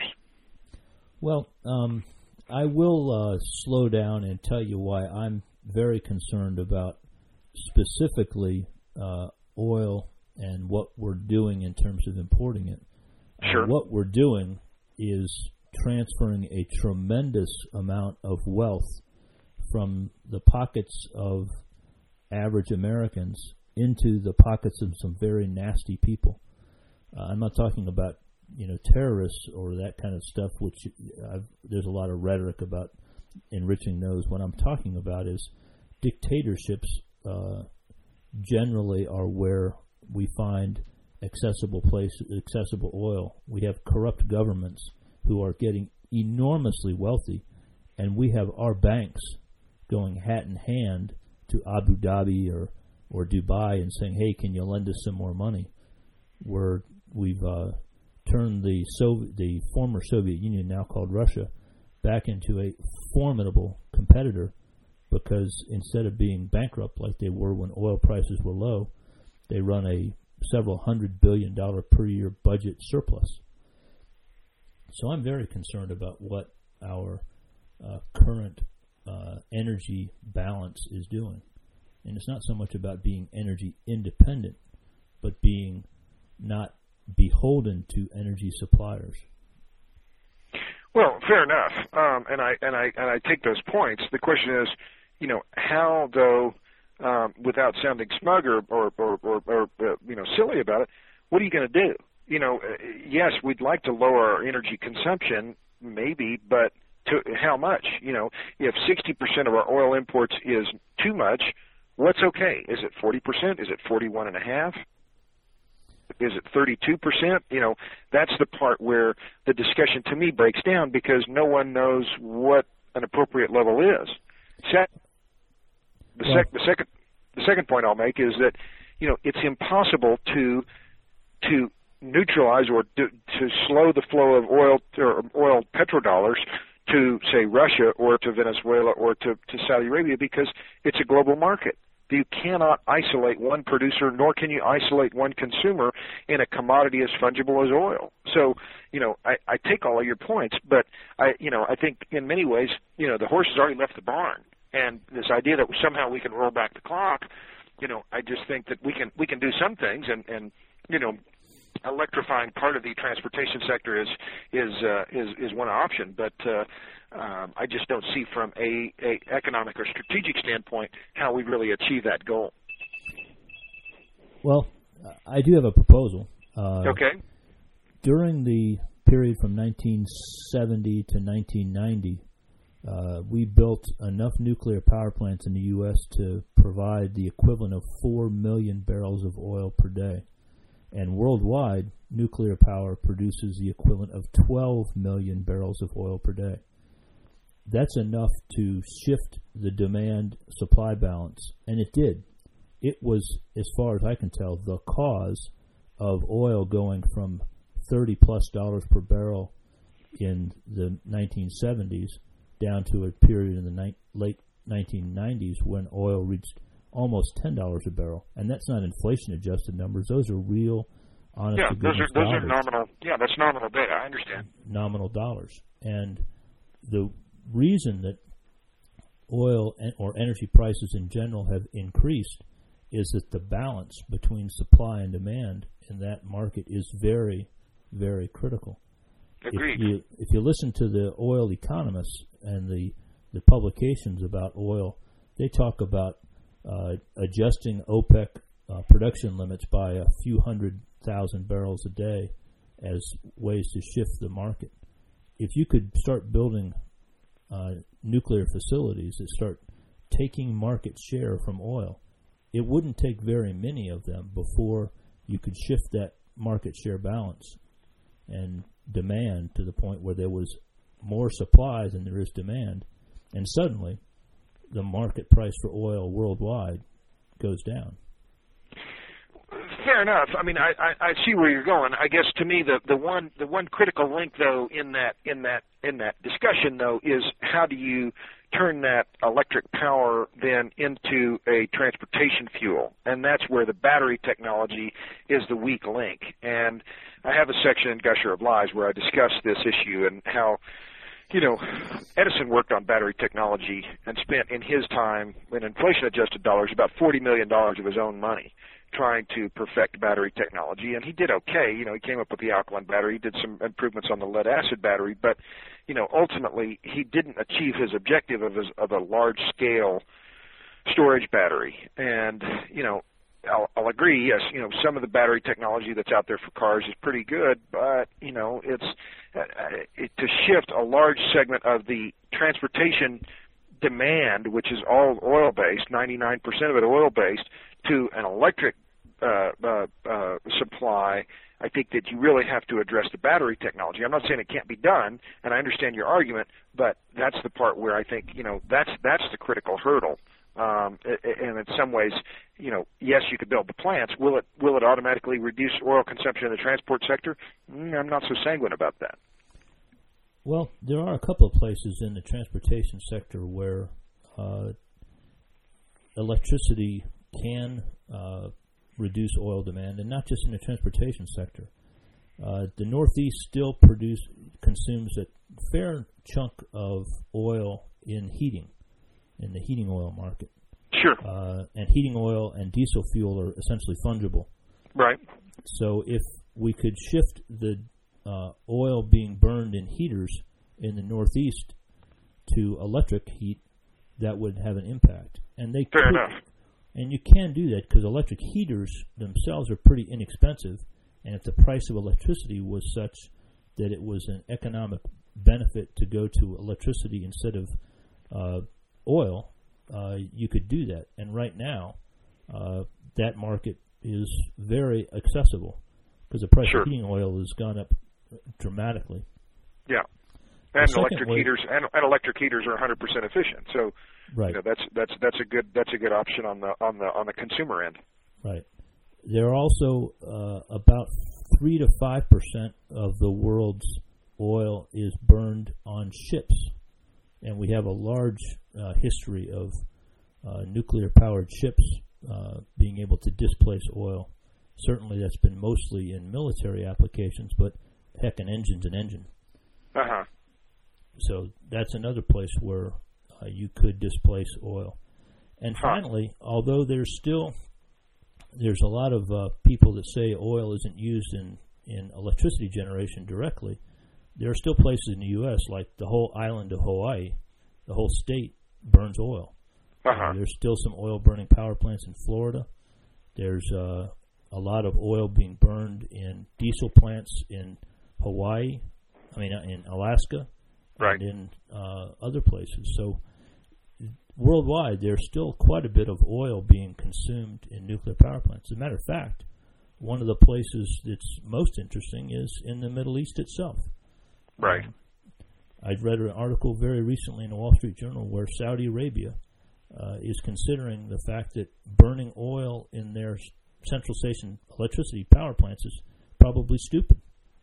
Well, um, I will uh, slow down and tell you why I'm very concerned about specifically uh, oil and what we're doing in terms of importing it. Sure. Uh, what we're doing is transferring a tremendous amount of wealth from the pockets of average Americans into the pockets of some very nasty people. Uh, I'm not talking about, you know, terrorists or that kind of stuff, which I've, there's a lot of rhetoric about enriching those. What I'm talking about is dictatorships uh, generally are where we find accessible place, accessible oil. We have corrupt governments who are getting enormously wealthy, and we have our banks going hat in hand to Abu Dhabi or, or Dubai and saying, hey, can you lend us some more money? Where we've uh, turned the Soviet, the former Soviet Union, now called Russia, back into a formidable competitor because instead of being bankrupt like they were when oil prices were low, they run a several hundred billion dollar per year budget surplus. So I'm very concerned about what our uh, current uh, energy balance is doing. And it's not so much about being energy independent, but being not beholden to energy suppliers. Well, fair enough. Um, and I and I and I take those points. The question is, you know, how though, um, without sounding smug or or, or, or, or uh, you know silly about it, what are you going to do? You know, yes, we'd like to lower our energy consumption, maybe, but to how much? You know, if sixty percent of our oil imports is too much, what's okay? Is it forty percent? Is it forty-one and a half? Is it thirty-two percent? You know, that's the part where the discussion to me breaks down because no one knows what an appropriate level is. Se- the, sec- the second, the second point I'll make is that, you know, it's impossible to to neutralize or to, to slow the flow of oil or oil petrodollars to, say, Russia or to Venezuela or to, to Saudi Arabia, because it's a global market. You cannot isolate one producer, nor can you isolate one consumer in a commodity as fungible as oil. So, you know, I, I take all of your points, but I, you know, I think in many ways, you know, the horse has already left the barn, and this idea that somehow we can roll back the clock, you know, I just think that we can we can do some things, and, and you know, electrifying part of the transportation sector is is uh, is is one option, but uh, um, I just don't see from a, a economic or strategic standpoint how we really achieve that goal. Well, I do have a proposal. Uh, okay. During the period from nineteen seventy to nineteen ninety, uh, we built enough nuclear power plants in the U S to provide the equivalent of four million barrels of oil per day. And worldwide, nuclear power produces the equivalent of twelve million barrels of oil per day. That's enough to shift the demand-supply balance, and it did. It was, as far as I can tell, the cause of oil going from thirty plus dollars per barrel in the nineteen seventies down to a period in the ni- late nineteen nineties when oil reached almost ten dollars a barrel, and that's not inflation-adjusted numbers. Those are real, honest yeah, to those goodness are those dollars. are nominal. Yeah, that's nominal data. I understand. Nominal dollars, and the reason that oil and, or energy prices in general have increased is that the balance between supply and demand in that market is very, very critical. Agreed. If you if you listen to the oil economists and the the publications about oil, they talk about Uh, adjusting OPEC uh, production limits by a few hundred thousand barrels a day as ways to shift the market. If you could start building uh, nuclear facilities that start taking market share from oil, it wouldn't take very many of them before you could shift that market share balance and demand to the point where there was more supply than there is demand, and suddenly the market price for oil worldwide goes down. Fair enough. I mean, I, I, I see where you're going. I guess to me, the, the one the one critical link though in that in that in that discussion though is how do you turn that electric power then into a transportation fuel, and that's where the battery technology is the weak link. And I have a section in Gusher of Lies where I discuss this issue and how, you know, Edison worked on battery technology and spent in his time, in inflation-adjusted dollars, about forty million dollars of his own money trying to perfect battery technology, and he did okay. You know, he came up with the alkaline battery, he did some improvements on the lead-acid battery, but, you know, ultimately he didn't achieve his objective of, his, of a large-scale storage battery. And, you know, I'll, I'll agree, yes, you know, some of the battery technology that's out there for cars is pretty good, but, you know, it's uh, it, to shift a large segment of the transportation demand, which is all oil-based, ninety-nine percent of it oil-based, to an electric uh, uh, uh, supply, I think that you really have to address the battery technology. I'm not saying it can't be done, and I understand your argument, but that's the part where I think, you know, that's that's the critical hurdle. Um, and in some ways, you know, yes, you could build the plants. Will it will it automatically reduce oil consumption in the transport sector? Mm, I'm not so sanguine about that. Well, there are a couple of places in the transportation sector where uh, electricity can uh, reduce oil demand, and not just in the transportation sector. Uh, the Northeast still produce consumes a fair chunk of oil in heating, in the heating oil market. Sure. Uh, and heating oil and diesel fuel are essentially fungible. Right. So if we could shift the uh, oil being burned in heaters in the Northeast to electric heat, that would have an impact. And they Fair could, enough. And you can do that because electric heaters themselves are pretty inexpensive, and if the price of electricity was such that it was an economic benefit to go to electricity instead of uh, oil, uh, you could do that. And right now, uh, that market is very accessible because the price Sure. of heating oil has gone up dramatically. Yeah, and The electric second way- heaters and, and electric heaters are one hundred percent efficient. So, Right. you know, that's that's that's a good that's a good option on the on the on the consumer end. Right. There are also uh, about three to five percent of the world's oil is burned on ships, and we have a large uh, history of uh, nuclear-powered ships uh, being able to displace oil. Certainly, that's been mostly in military applications, but heck, an engine's an engine. Uh-huh. So that's another place where uh, you could displace oil. And huh. finally, although there's still there's a lot of uh, people that say oil isn't used in, in electricity generation directly, there are still places in the U S, like the whole island of Hawaii, the whole state burns oil. Uh-huh. Uh, there's still some oil-burning power plants in Florida. There's uh, a lot of oil being burned in diesel plants in Hawaii, I mean, in Alaska, right. and in uh, other places. So worldwide, there's still quite a bit of oil being consumed in nuclear power plants. As a matter of fact, one of the places that's most interesting is in the Middle East itself. Right. Um, I'd read an article very recently in the Wall Street Journal where Saudi Arabia uh, is considering the fact that burning oil in their central station electricity power plants is probably stupid.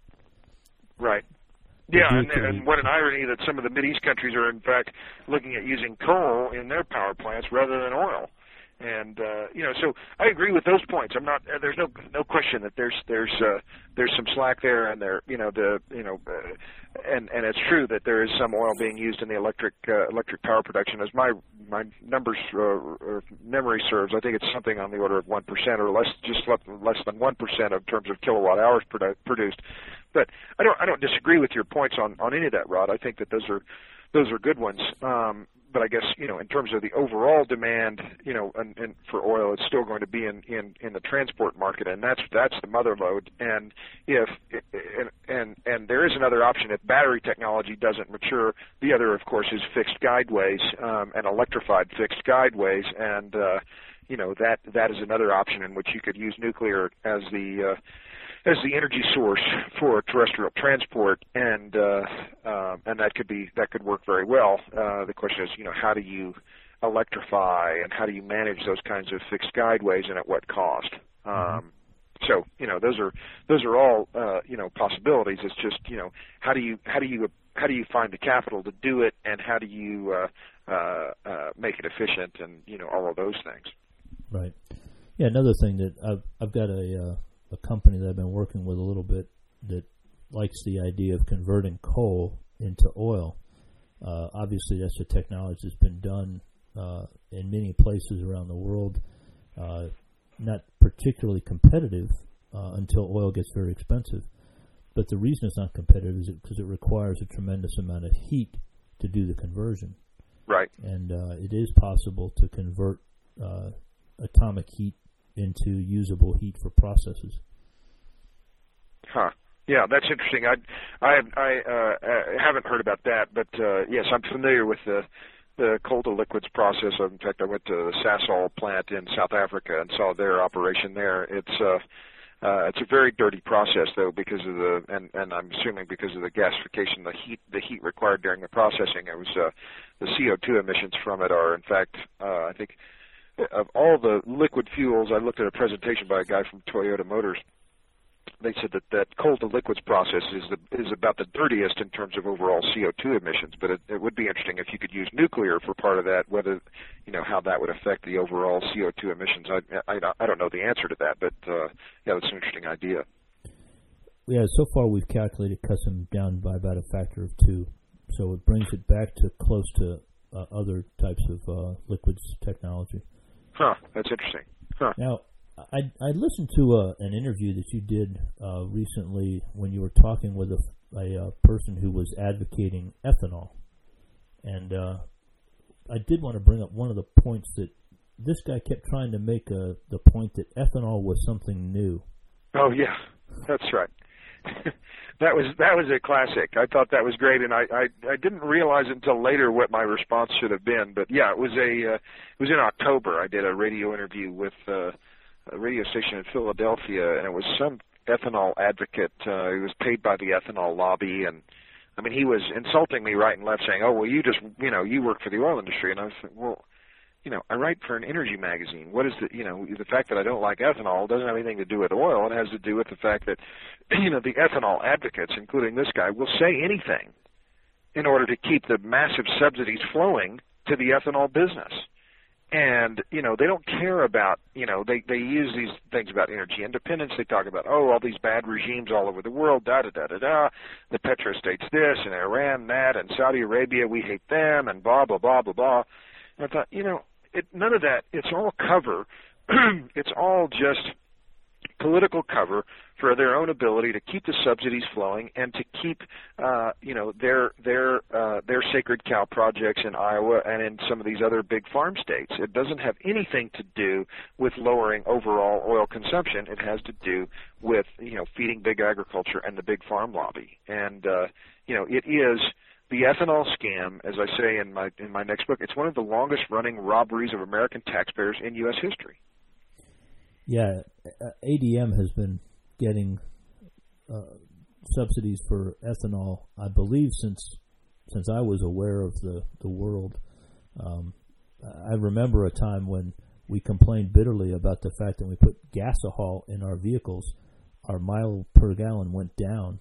Right. Yeah, and, and what an irony that some of the Mideast countries are, in fact, looking at using coal in their power plants rather than oil. And uh, you know, so I agree with those points. I'm not. Uh, there's no no question that there's there's uh, there's some slack there, and there you know the you know, uh, and and it's true that there is some oil being used in the electric uh, electric power production. As my my numbers uh, or memory serves, I think it's something on the order of one percent or less, just less than one percent in terms of kilowatt hours produ- produced. But I don't I don't disagree with your points on, on any of that, Rod. I think that those are those are good ones. Um, but I guess, you know, in terms of the overall demand, you know, and, and for oil, it's still going to be in, in, in the transport market, and that's that's the mother lode. And if and, and and there is another option if battery technology doesn't mature. The other, of course, is fixed guideways um, and electrified fixed guideways, and uh, you know that that is another option in which you could use nuclear as the uh, as the energy source for terrestrial transport, and uh, uh, and that could be that could work very well. Uh, the question is, you know, how do you electrify and how do you manage those kinds of fixed guideways and at what cost? Um, so, you know, those are those are all uh, you know possibilities. It's just, you know, how do you how do you how do you find the capital to do it, and how do you uh, uh, uh, make it efficient, and you know, all of those things. Right. Yeah. Another thing that I've I've got a uh a company that I've been working with a little bit that likes the idea of converting coal into oil. Uh, obviously, that's a technology that's been done uh, in many places around the world, uh, not particularly competitive uh, until oil gets very expensive. But the reason it's not competitive is because it, it requires a tremendous amount of heat to do the conversion. Right. And uh, it is possible to convert uh, atomic heat into usable heat for processes. Huh. Yeah, that's interesting. I I I uh, haven't heard about that, but uh, yes, I'm familiar with the the coal to liquids process. In fact, I went to the Sasol plant in South Africa and saw their operation there. It's uh, uh, it's a very dirty process, though, because of the and, and I'm assuming because of the gasification, the heat the heat required during the processing. It was uh, the C O two emissions from it are, in fact, uh, I think. Of all the liquid fuels, I looked at a presentation by a guy from Toyota Motors. They said that that coal to liquids process is the, is about the dirtiest in terms of overall C O two emissions. But it, it would be interesting if you could use nuclear for part of that, whether, you know, how that would affect the overall C O two emissions. I, I, I don't know the answer to that, but uh, yeah, that's an interesting idea. Yeah, so far we've calculated cuts them down by about a factor of two. So it brings it back to close to uh, other types of uh, liquids technology. Huh, that's interesting. Huh. Now, I I listened to uh, an interview that you did uh, recently when you were talking with a, a, a person who was advocating ethanol. And uh, I did want to bring up one of the points that this guy kept trying to make, uh, the point that ethanol was something new. Oh, yeah, that's right. That was that was a classic. I thought that was great, and I, I, I didn't realize until later what my response should have been. But yeah, it was a uh, it was in October. I did a radio interview with uh, a radio station in Philadelphia, and it was some ethanol advocate. Uh, he was paid by the ethanol lobby, and I mean he was insulting me right and left, saying, "Oh, well, you just you know you work for the oil industry," and I was like, "Well, you know, I write for an energy magazine. What is the, you know, the fact that I don't like ethanol doesn't have anything to do with oil. It has to do with the fact that, you know, the ethanol advocates, including this guy, will say anything in order to keep the massive subsidies flowing to the ethanol business. And, you know, they don't care about, you know, they, they use these things about energy independence. They talk about, oh, all these bad regimes all over the world, da-da-da-da-da, the petrostates this, and Iran that, and Saudi Arabia, we hate them, and blah, blah, blah, blah, blah. And I thought, you know, it, none of that, it's all cover. It's all just political cover for their own ability to keep the subsidies flowing and to keep, uh, you know, their their uh, their sacred cow projects in Iowa and in some of these other big farm states. It doesn't have anything to do with lowering overall oil consumption. It has to do with, you know, feeding big agriculture and the big farm lobby. And uh, you know, it is the ethanol scam, as I say in my in my next book. It's one of the longest running robberies of American taxpayers in U S history. Yeah, A D M has been getting uh, subsidies for ethanol, I believe, since since I was aware of the, the world. Um, I remember a time when we complained bitterly about the fact that when we put gasohol in our vehicles, our mile per gallon went down.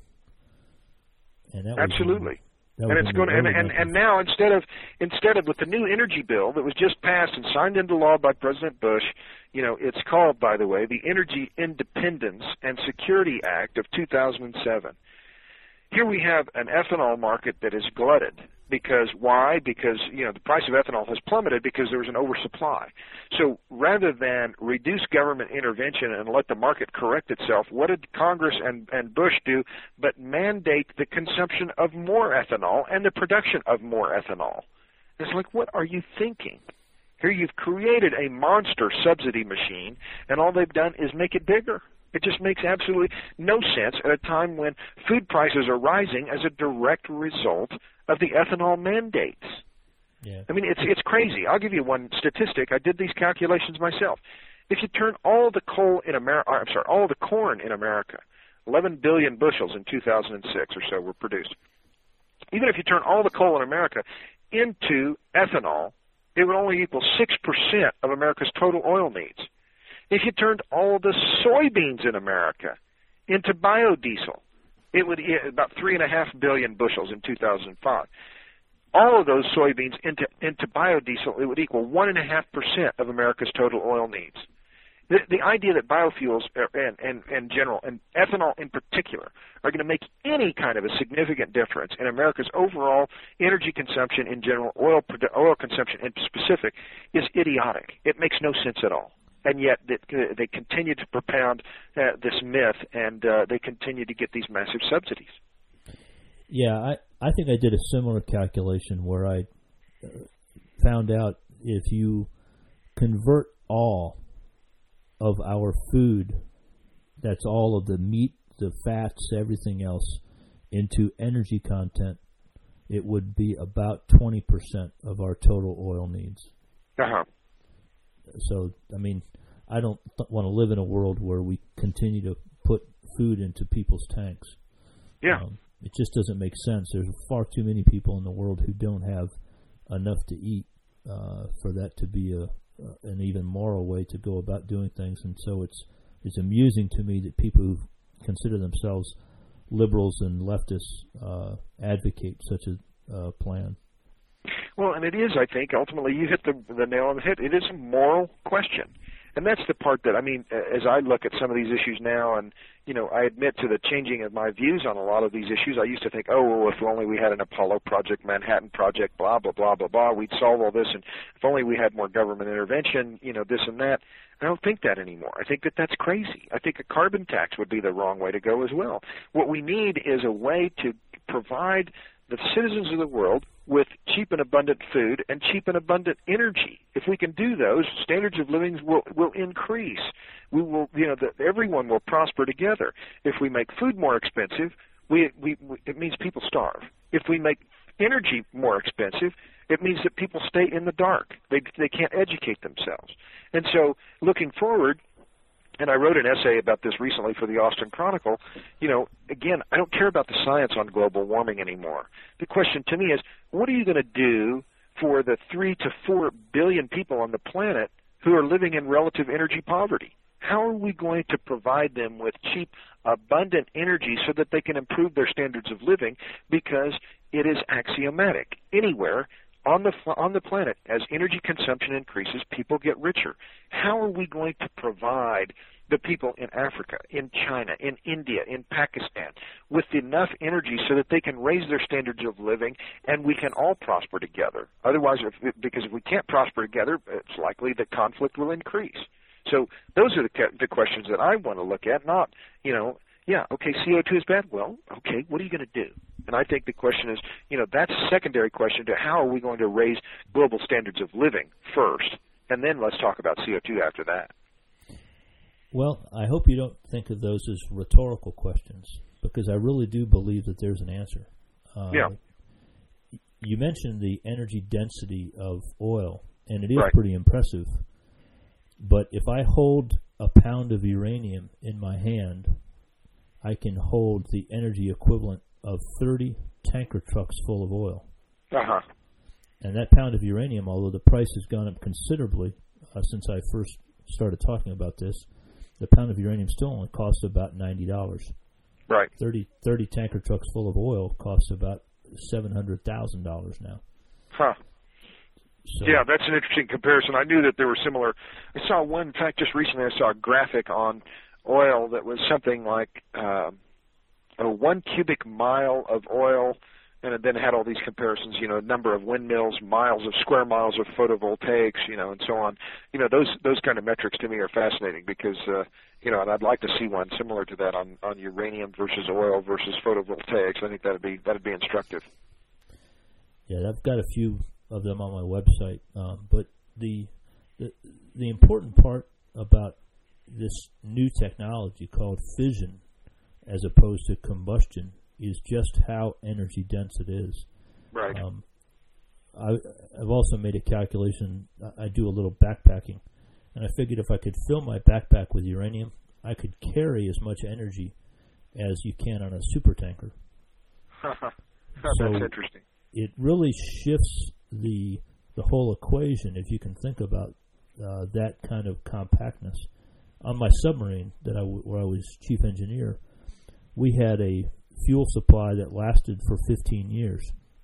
And that Absolutely. Was That and it's going to, and, and and now instead of instead of with the new energy bill that was just passed and signed into law by President Bush, you know, it's called, by the way, the Energy Independence and Security Act of two thousand seven. Here we have an ethanol market that is glutted. Because why? Because, you know, the price of ethanol has plummeted because there was an oversupply. So rather than reduce government intervention and let the market correct itself, what did Congress and, and Bush do but mandate the consumption of more ethanol and the production of more ethanol? It's like, what are you thinking? Here you've created a monster subsidy machine, and all they've done is make it bigger. It just makes absolutely no sense at a time when food prices are rising as a direct result of the ethanol mandates. Yeah. I mean, it's it's crazy. I'll give you one statistic. I did these calculations myself. If you turn all the coal in America, I'm sorry, all the corn in America, eleven billion bushels in two thousand six or so were produced. Even if you turn all the coal in America into ethanol, it would only equal six percent of America's total oil needs. If you turned all the soybeans in America into biodiesel, it would be about three and a half billion bushels in two thousand five. All of those soybeans into into biodiesel, it would equal one and a half percent of America's total oil needs. The, the idea that biofuels are, and, and, and general, and ethanol in particular, are going to make any kind of a significant difference in America's overall energy consumption in general, oil oil consumption in specific, is idiotic. It makes no sense at all. And yet they continue to propound uh, this myth, and uh, they continue to get these massive subsidies. Yeah, I, I think I did a similar calculation where I uh, found out if you convert all of our food, that's all of the meat, the fats, everything else, into energy content, it would be about twenty percent of our total oil needs. Uh-huh. So, I mean, I don't th- want to live in a world where we continue to put food into people's tanks. Yeah. Um, it just doesn't make sense. There's far too many people in the world who don't have enough to eat uh, for that to be a, uh, an even moral way to go about doing things. And so it's it's amusing to me that people who consider themselves liberals and leftists uh, advocate such a uh, plan. Well, and it is, I think, ultimately, you hit the, the nail on the head. It is a moral question. And that's the part that, I mean, as I look at some of these issues now, and, you know, I admit to the changing of my views on a lot of these issues. I used to think, oh, well, if only we had an Apollo project, Manhattan project, blah, blah, blah, blah, blah, we'd solve all this. And if only we had more government intervention, you know, this and that. I don't think that anymore. I think that that's crazy. I think a carbon tax would be the wrong way to go as well. What we need is a way to provide the citizens of the world with cheap and abundant food and cheap and abundant energy. If we can do those, standards of living will will increase. We will, you know, the, everyone will prosper together. If we make food more expensive, we, we, we it means people starve. If we make energy more expensive, it means that people stay in the dark. They they can't educate themselves. And so, looking forward, and I wrote an essay about this recently for the Austin Chronicle, you know, again, I don't care about the science on global warming anymore. The question to me is, what are you going to do for the three to four billion people on the planet who are living in relative energy poverty? How are we going to provide them with cheap, abundant energy so that they can improve their standards of living? Because it is axiomatic. Anywhere on the on the planet, as energy consumption increases, people get richer. How are we going to provide the people in Africa, in China, in India, in Pakistan with enough energy so that they can raise their standards of living and we can all prosper together? Otherwise, if, because if we can't prosper together, it's likely that conflict will increase. So those are the, the questions that I want to look at, not, you know, yeah, okay, C O two is bad. Well, okay, what are you going to do? And I think the question is, you know, that's a secondary question to how are we going to raise global standards of living first, and then let's talk about C O two after that. Well, I hope you don't think of those as rhetorical questions, because I really do believe that there's an answer. Uh, yeah. You mentioned the energy density of oil, and it is right. pretty impressive. But if I hold a pound of uranium in my hand, I can hold the energy equivalent of thirty tanker trucks full of oil. Uh-huh. And that pound of uranium, although the price has gone up considerably uh, since I first started talking about this, the pound of uranium still only costs about ninety dollars. Right. thirty, thirty tanker trucks full of oil costs about seven hundred thousand dollars now. Huh. So, yeah, that's an interesting comparison. I knew that there were similar. I saw one, in fact, just recently I saw a graphic on oil that was something like uh, a one cubic mile of oil, and it then had all these comparisons, you know, number of windmills, miles of square miles of photovoltaics, you know, and so on. You know, those those kind of metrics to me are fascinating because, uh, you know, and I'd like to see one similar to that on, on uranium versus oil versus photovoltaics. I think that'd be that'd be instructive. Yeah, I've got a few of them on my website, um, but the, the the important part about this new technology called fission, as opposed to combustion, is just how energy dense it is. Right. Um, I, I've also made a calculation. I do a little backpacking, and I figured if I could fill my backpack with uranium, I could carry as much energy as you can on a supertanker. That's so interesting. It really shifts the the whole equation if you can think about uh, that kind of compactness. On my submarine that I w- where I was chief engineer, we had a fuel supply that lasted for fifteen years.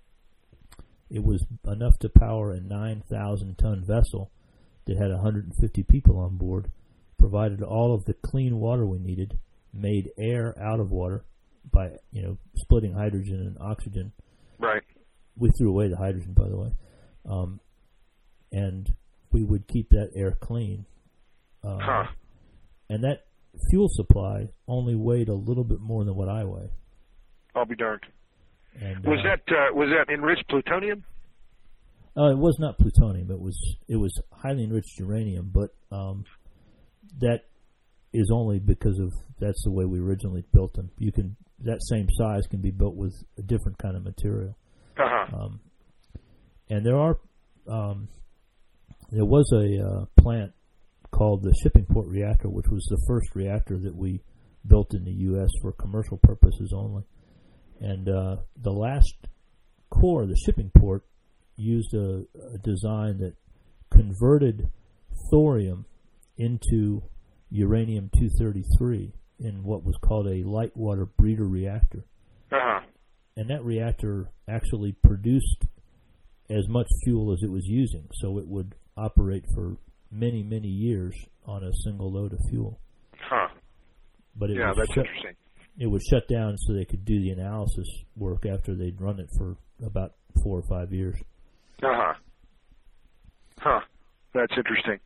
It was enough to power a nine thousand ton vessel that had one hundred fifty people on board, provided all of the clean water we needed, made air out of water by, you know, splitting hydrogen and oxygen. Right. We threw away the hydrogen, by the way. Um, and we would keep that air clean. Uh, huh. And that fuel supply only weighed a little bit more than what I weigh. I'll be darned. And, was uh, that uh, was that enriched plutonium? Uh, it was not plutonium. It was it was highly enriched uranium, but um, that is only because of that's the way we originally built them. You can that same size can be built with a different kind of material. Uh-huh. Um, and there are um, there was a uh, plant called the Shipping Port Reactor, which was the first reactor that we built in the U S for commercial purposes only. And uh, the last core, the shipping port, used a, a design that converted thorium into uranium two thirty-three in what was called a light water breeder reactor. Uh-huh. And that reactor actually produced as much fuel as it was using, so it would operate for many, many years on a single load of fuel. Huh. But it yeah, was that's shut, interesting. It was shut down so they could do the analysis work after they'd run it for about four or five years. Uh-huh. Huh. That's interesting.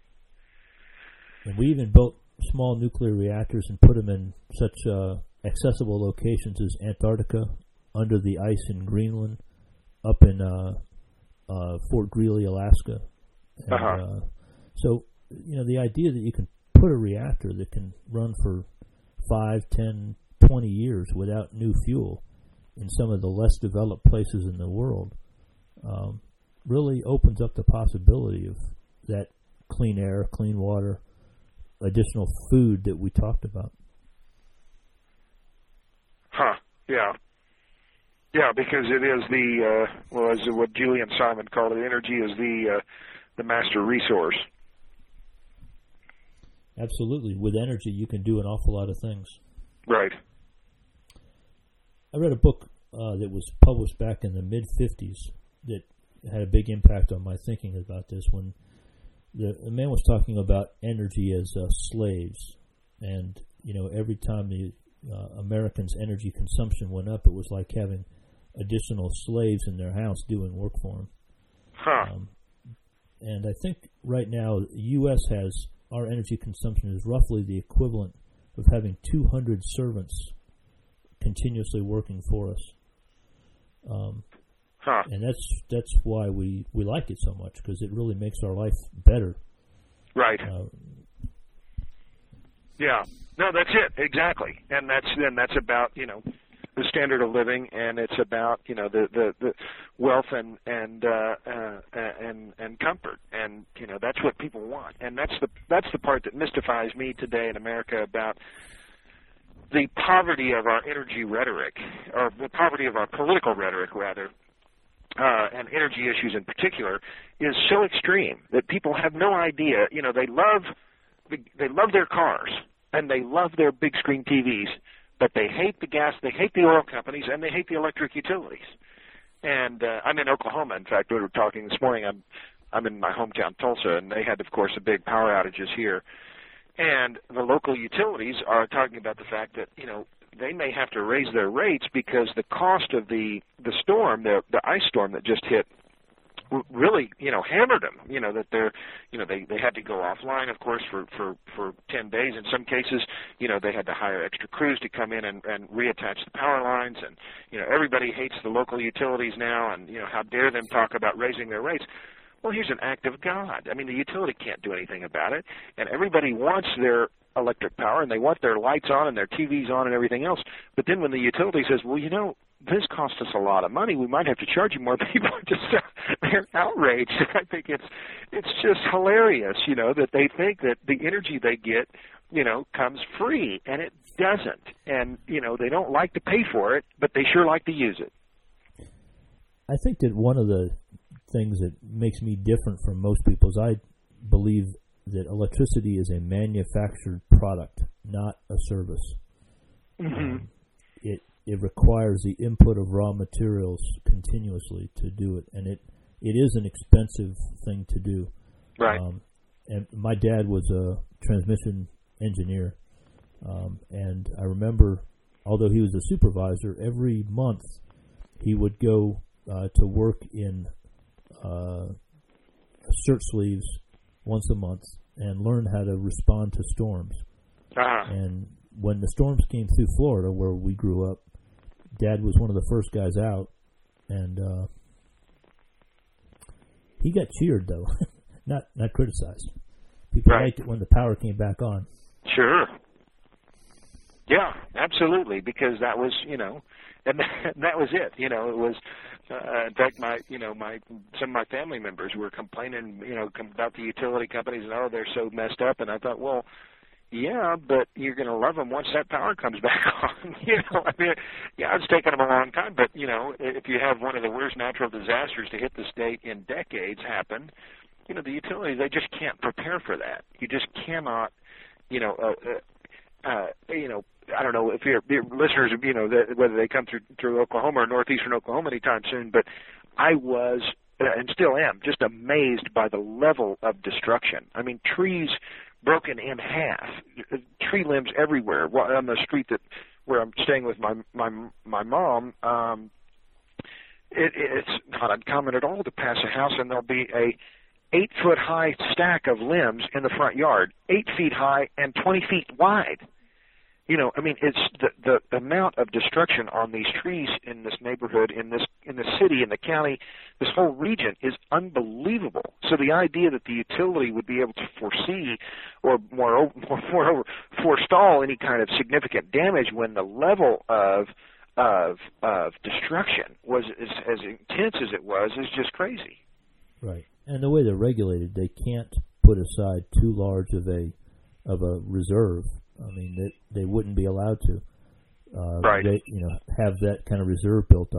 And we even built small nuclear reactors and put them in such uh, accessible locations as Antarctica, under the ice in Greenland, up in uh, uh, Fort Greely, Alaska. And, uh-huh. uh, so, you know, the idea that you can put a reactor that can run for five, ten, twenty years without new fuel in some of the less developed places in the world um, really opens up the possibility of that clean air, clean water, additional food that we talked about. Huh. Yeah. Yeah, because it is the, uh, well, as what Julian Simon called it, energy is the uh, the master resource. Absolutely. With energy, you can do an awful lot of things. Right. I read a book uh, that was published back in the mid-fifties that had a big impact on my thinking about this when the, the man was talking about energy as uh, slaves. And, you know, every time the uh, Americans' energy consumption went up, it was like having additional slaves in their house doing work for them. Huh. Um, and I think right now the U S has, our energy consumption is roughly the equivalent of having two hundred servants continuously working for us. Um, huh. And that's that's why we, we like it so much, because it really makes our life better. Right. Uh, yeah. No, that's it. Exactly. And that's then that's about, you know, the standard of living, and it's about, you know, the, the, the wealth and and uh, uh, and and comfort, and you know that's what people want, and that's the that's the part that mystifies me today in America about the poverty of our energy rhetoric, or the poverty of our political rhetoric, rather, uh, and energy issues in particular, is so extreme that people have no idea. You know, they love they love their cars and they love their big screen T Vs. But they hate the gas, they hate the oil companies, and they hate the electric utilities. And uh, I'm in Oklahoma. In fact, we were talking this morning. I'm I'm in my hometown, Tulsa, and they had, of course, a big power outages here. And the local utilities are talking about the fact that, you know, they may have to raise their rates because the cost of the the storm, the the ice storm that just hit, really, you know, hammered them. You know that they're, you know, they they had to go offline, of course, for for for ten days. In some cases, you know, they had to hire extra crews to come in and and reattach the power lines. And you know, everybody hates the local utilities now, and you know, how dare them talk about raising their rates? Well, here's an act of God. I mean, the utility can't do anything about it, and everybody wants their electric power, and they want their lights on and their T Vs on and everything else. But then when the utility says, well, you know, this costs us a lot of money, we might have to charge you more, people are just they're outraged. I think it's it's just hilarious, you know, that they think that the energy they get, you know, comes free, and it doesn't. And, you know, they don't like to pay for it, but they sure like to use it. I think that one of the things that makes me different from most people is I believe that electricity is a manufactured product, not a service. Mm-hmm. Um, it it requires the input of raw materials continuously to do it, and it, it is an expensive thing to do. Right. Um, and my dad was a transmission engineer, um, and I remember, although he was a supervisor, every month he would go uh, to work in uh, shirt sleeves once a month and learn how to respond to storms. Uh-huh. And when the storms came through Florida, where we grew up, Dad was one of the first guys out, and uh, he got cheered, though, not not criticized. People Right. liked it when the power came back on. Sure. Yeah, absolutely, because that was, you know, and that was it. You know, it was, uh, in fact, my, you know, my, some of my family members were complaining, you know, about the utility companies and, oh, they're so messed up. And I thought, well, yeah, but you're going to love them once that power comes back on. You know, I mean, yeah, it's taken them a long time, but, you know, if you have one of the worst natural disasters to hit the state in decades happen, you know, the utilities, they just can't prepare for that. You just cannot, you know, uh, uh, you know, I don't know if your, your listeners, you know, that, whether they come through through Oklahoma or northeastern Oklahoma anytime soon, but I was, uh, and still am, just amazed by the level of destruction. I mean, trees broken in half, tree limbs everywhere. On the street that where I'm staying with my my my mom, um, it, it's not uncommon at all to pass a house and there'll be a eight foot high stack of limbs in the front yard, eight feet high and twenty feet wide. You know, I mean, it's the, the the amount of destruction on these trees in this neighborhood, in this in the city, in the county, this whole region is unbelievable. So the idea that the utility would be able to foresee, or moreover, moreover forestall any kind of significant damage when the level of of of destruction was as, as intense as it was is just crazy. Right, and the way they're regulated, they can't put aside too large of a of a reserve. I mean, they, they wouldn't be allowed to. Uh, right. They, you know, have that kind of reserve built up.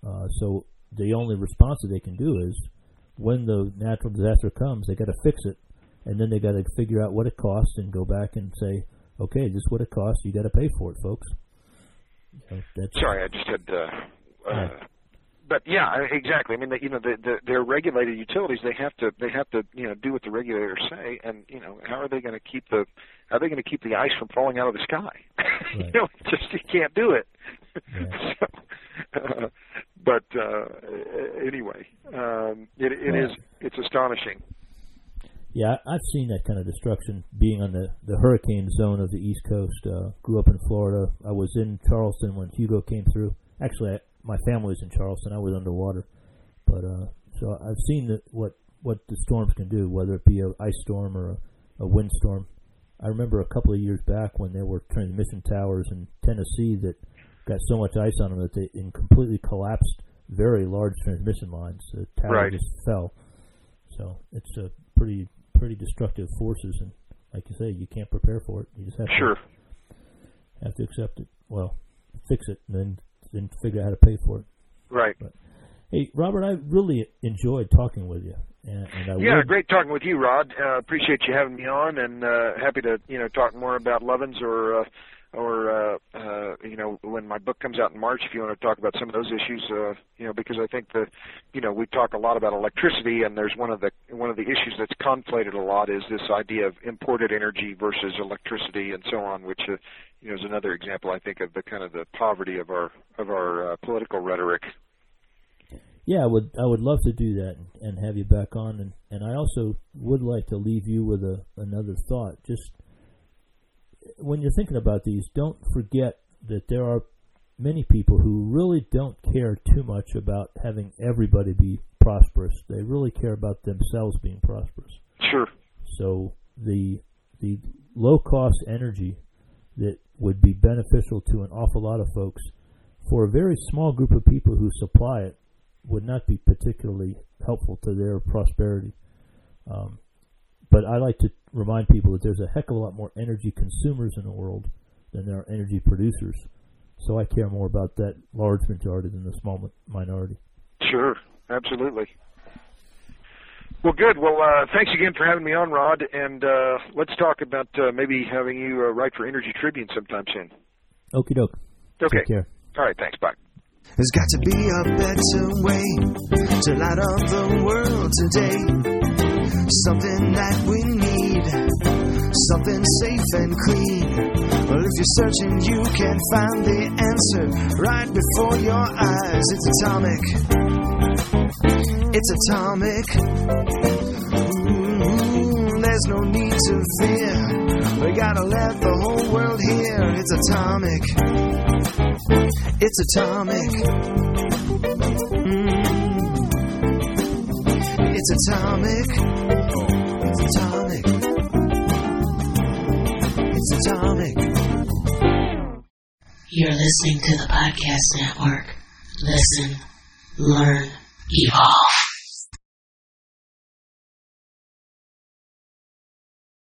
Uh, so the only response that they can do is when the natural disaster comes, they got to fix it, and then they got to figure out what it costs and go back and say, okay, this is what it costs. You got to pay for it, folks. You know, that's, Sorry, I just had. Uh, uh, yeah. But yeah, exactly. I mean, the, you know, the, the, they're regulated utilities. They have to, they have to, you know, do what the regulators say. And you know, how are they going to keep the, how are they going to keep the ice from falling out of the sky? Right. You know, just you can't do it. Yeah. so, uh, but uh, anyway, um, it, it well, is, it's astonishing. Yeah, I've seen that kind of destruction being on the, the hurricane zone of the East Coast. Uh, grew up in Florida. I was in Charleston when Hugo came through. Actually, I, my family was in Charleston. I was underwater. But uh, so I've seen the, what what the storms can do, whether it be an ice storm or a, a windstorm. I remember a couple of years back when there were transmission towers in Tennessee that got so much ice on them that they and completely collapsed very large transmission lines. The tower right. just fell. So it's a pretty pretty destructive forces, and like you say, you can't prepare for it. You just have sure. to have to accept it. Well, fix it, and then then figure out how to pay for it. Right. But, hey, Robert, I really enjoyed talking with you. And, and I yeah, would, great talking with you, Rod. Uh, appreciate you having me on, and uh, happy to you know talk more about Lovins or. Uh, Or, uh, uh, you know, when my book comes out in March, if you want to talk about some of those issues, uh, you know, because I think that, you know, we talk a lot about electricity, and there's one of the one of the issues that's conflated a lot is this idea of imported energy versus electricity and so on, which, uh, you know, is another example, I think, of the kind of the poverty of our of our uh, political rhetoric. Yeah, I would I would love to do that and, and have you back on, and, and I also would like to leave you with a another thought. Just when you're thinking about these, don't forget that there are many people who really don't care too much about having everybody be prosperous. They really care about themselves being prosperous. Sure. So the the low-cost energy that would be beneficial to an awful lot of folks, for a very small group of people who supply it, would not be particularly helpful to their prosperity. Um, But I like to remind people that there's a heck of a lot more energy consumers in the world than there are energy producers. So I care more about that large majority than the small minority. Sure, absolutely. Well, good. Well, uh, thanks again for having me on, Rod. And uh, let's talk about uh, maybe having you uh, write for Energy Tribune sometime soon. Okie doke. Okay. Take care. All right, thanks. Bye. There's got to be a better way to light up the world today. Something that we need, something safe and clean. Well, if you're searching, you can find the answer right before your eyes. It's atomic. It's atomic. Mm-hmm. There's no need to fear. We gotta let the whole world hear. It's atomic. It's atomic. Mm. It's atomic. It's atomic. It's atomic. You're listening to the Podcast Network. Listen, learn, evolve.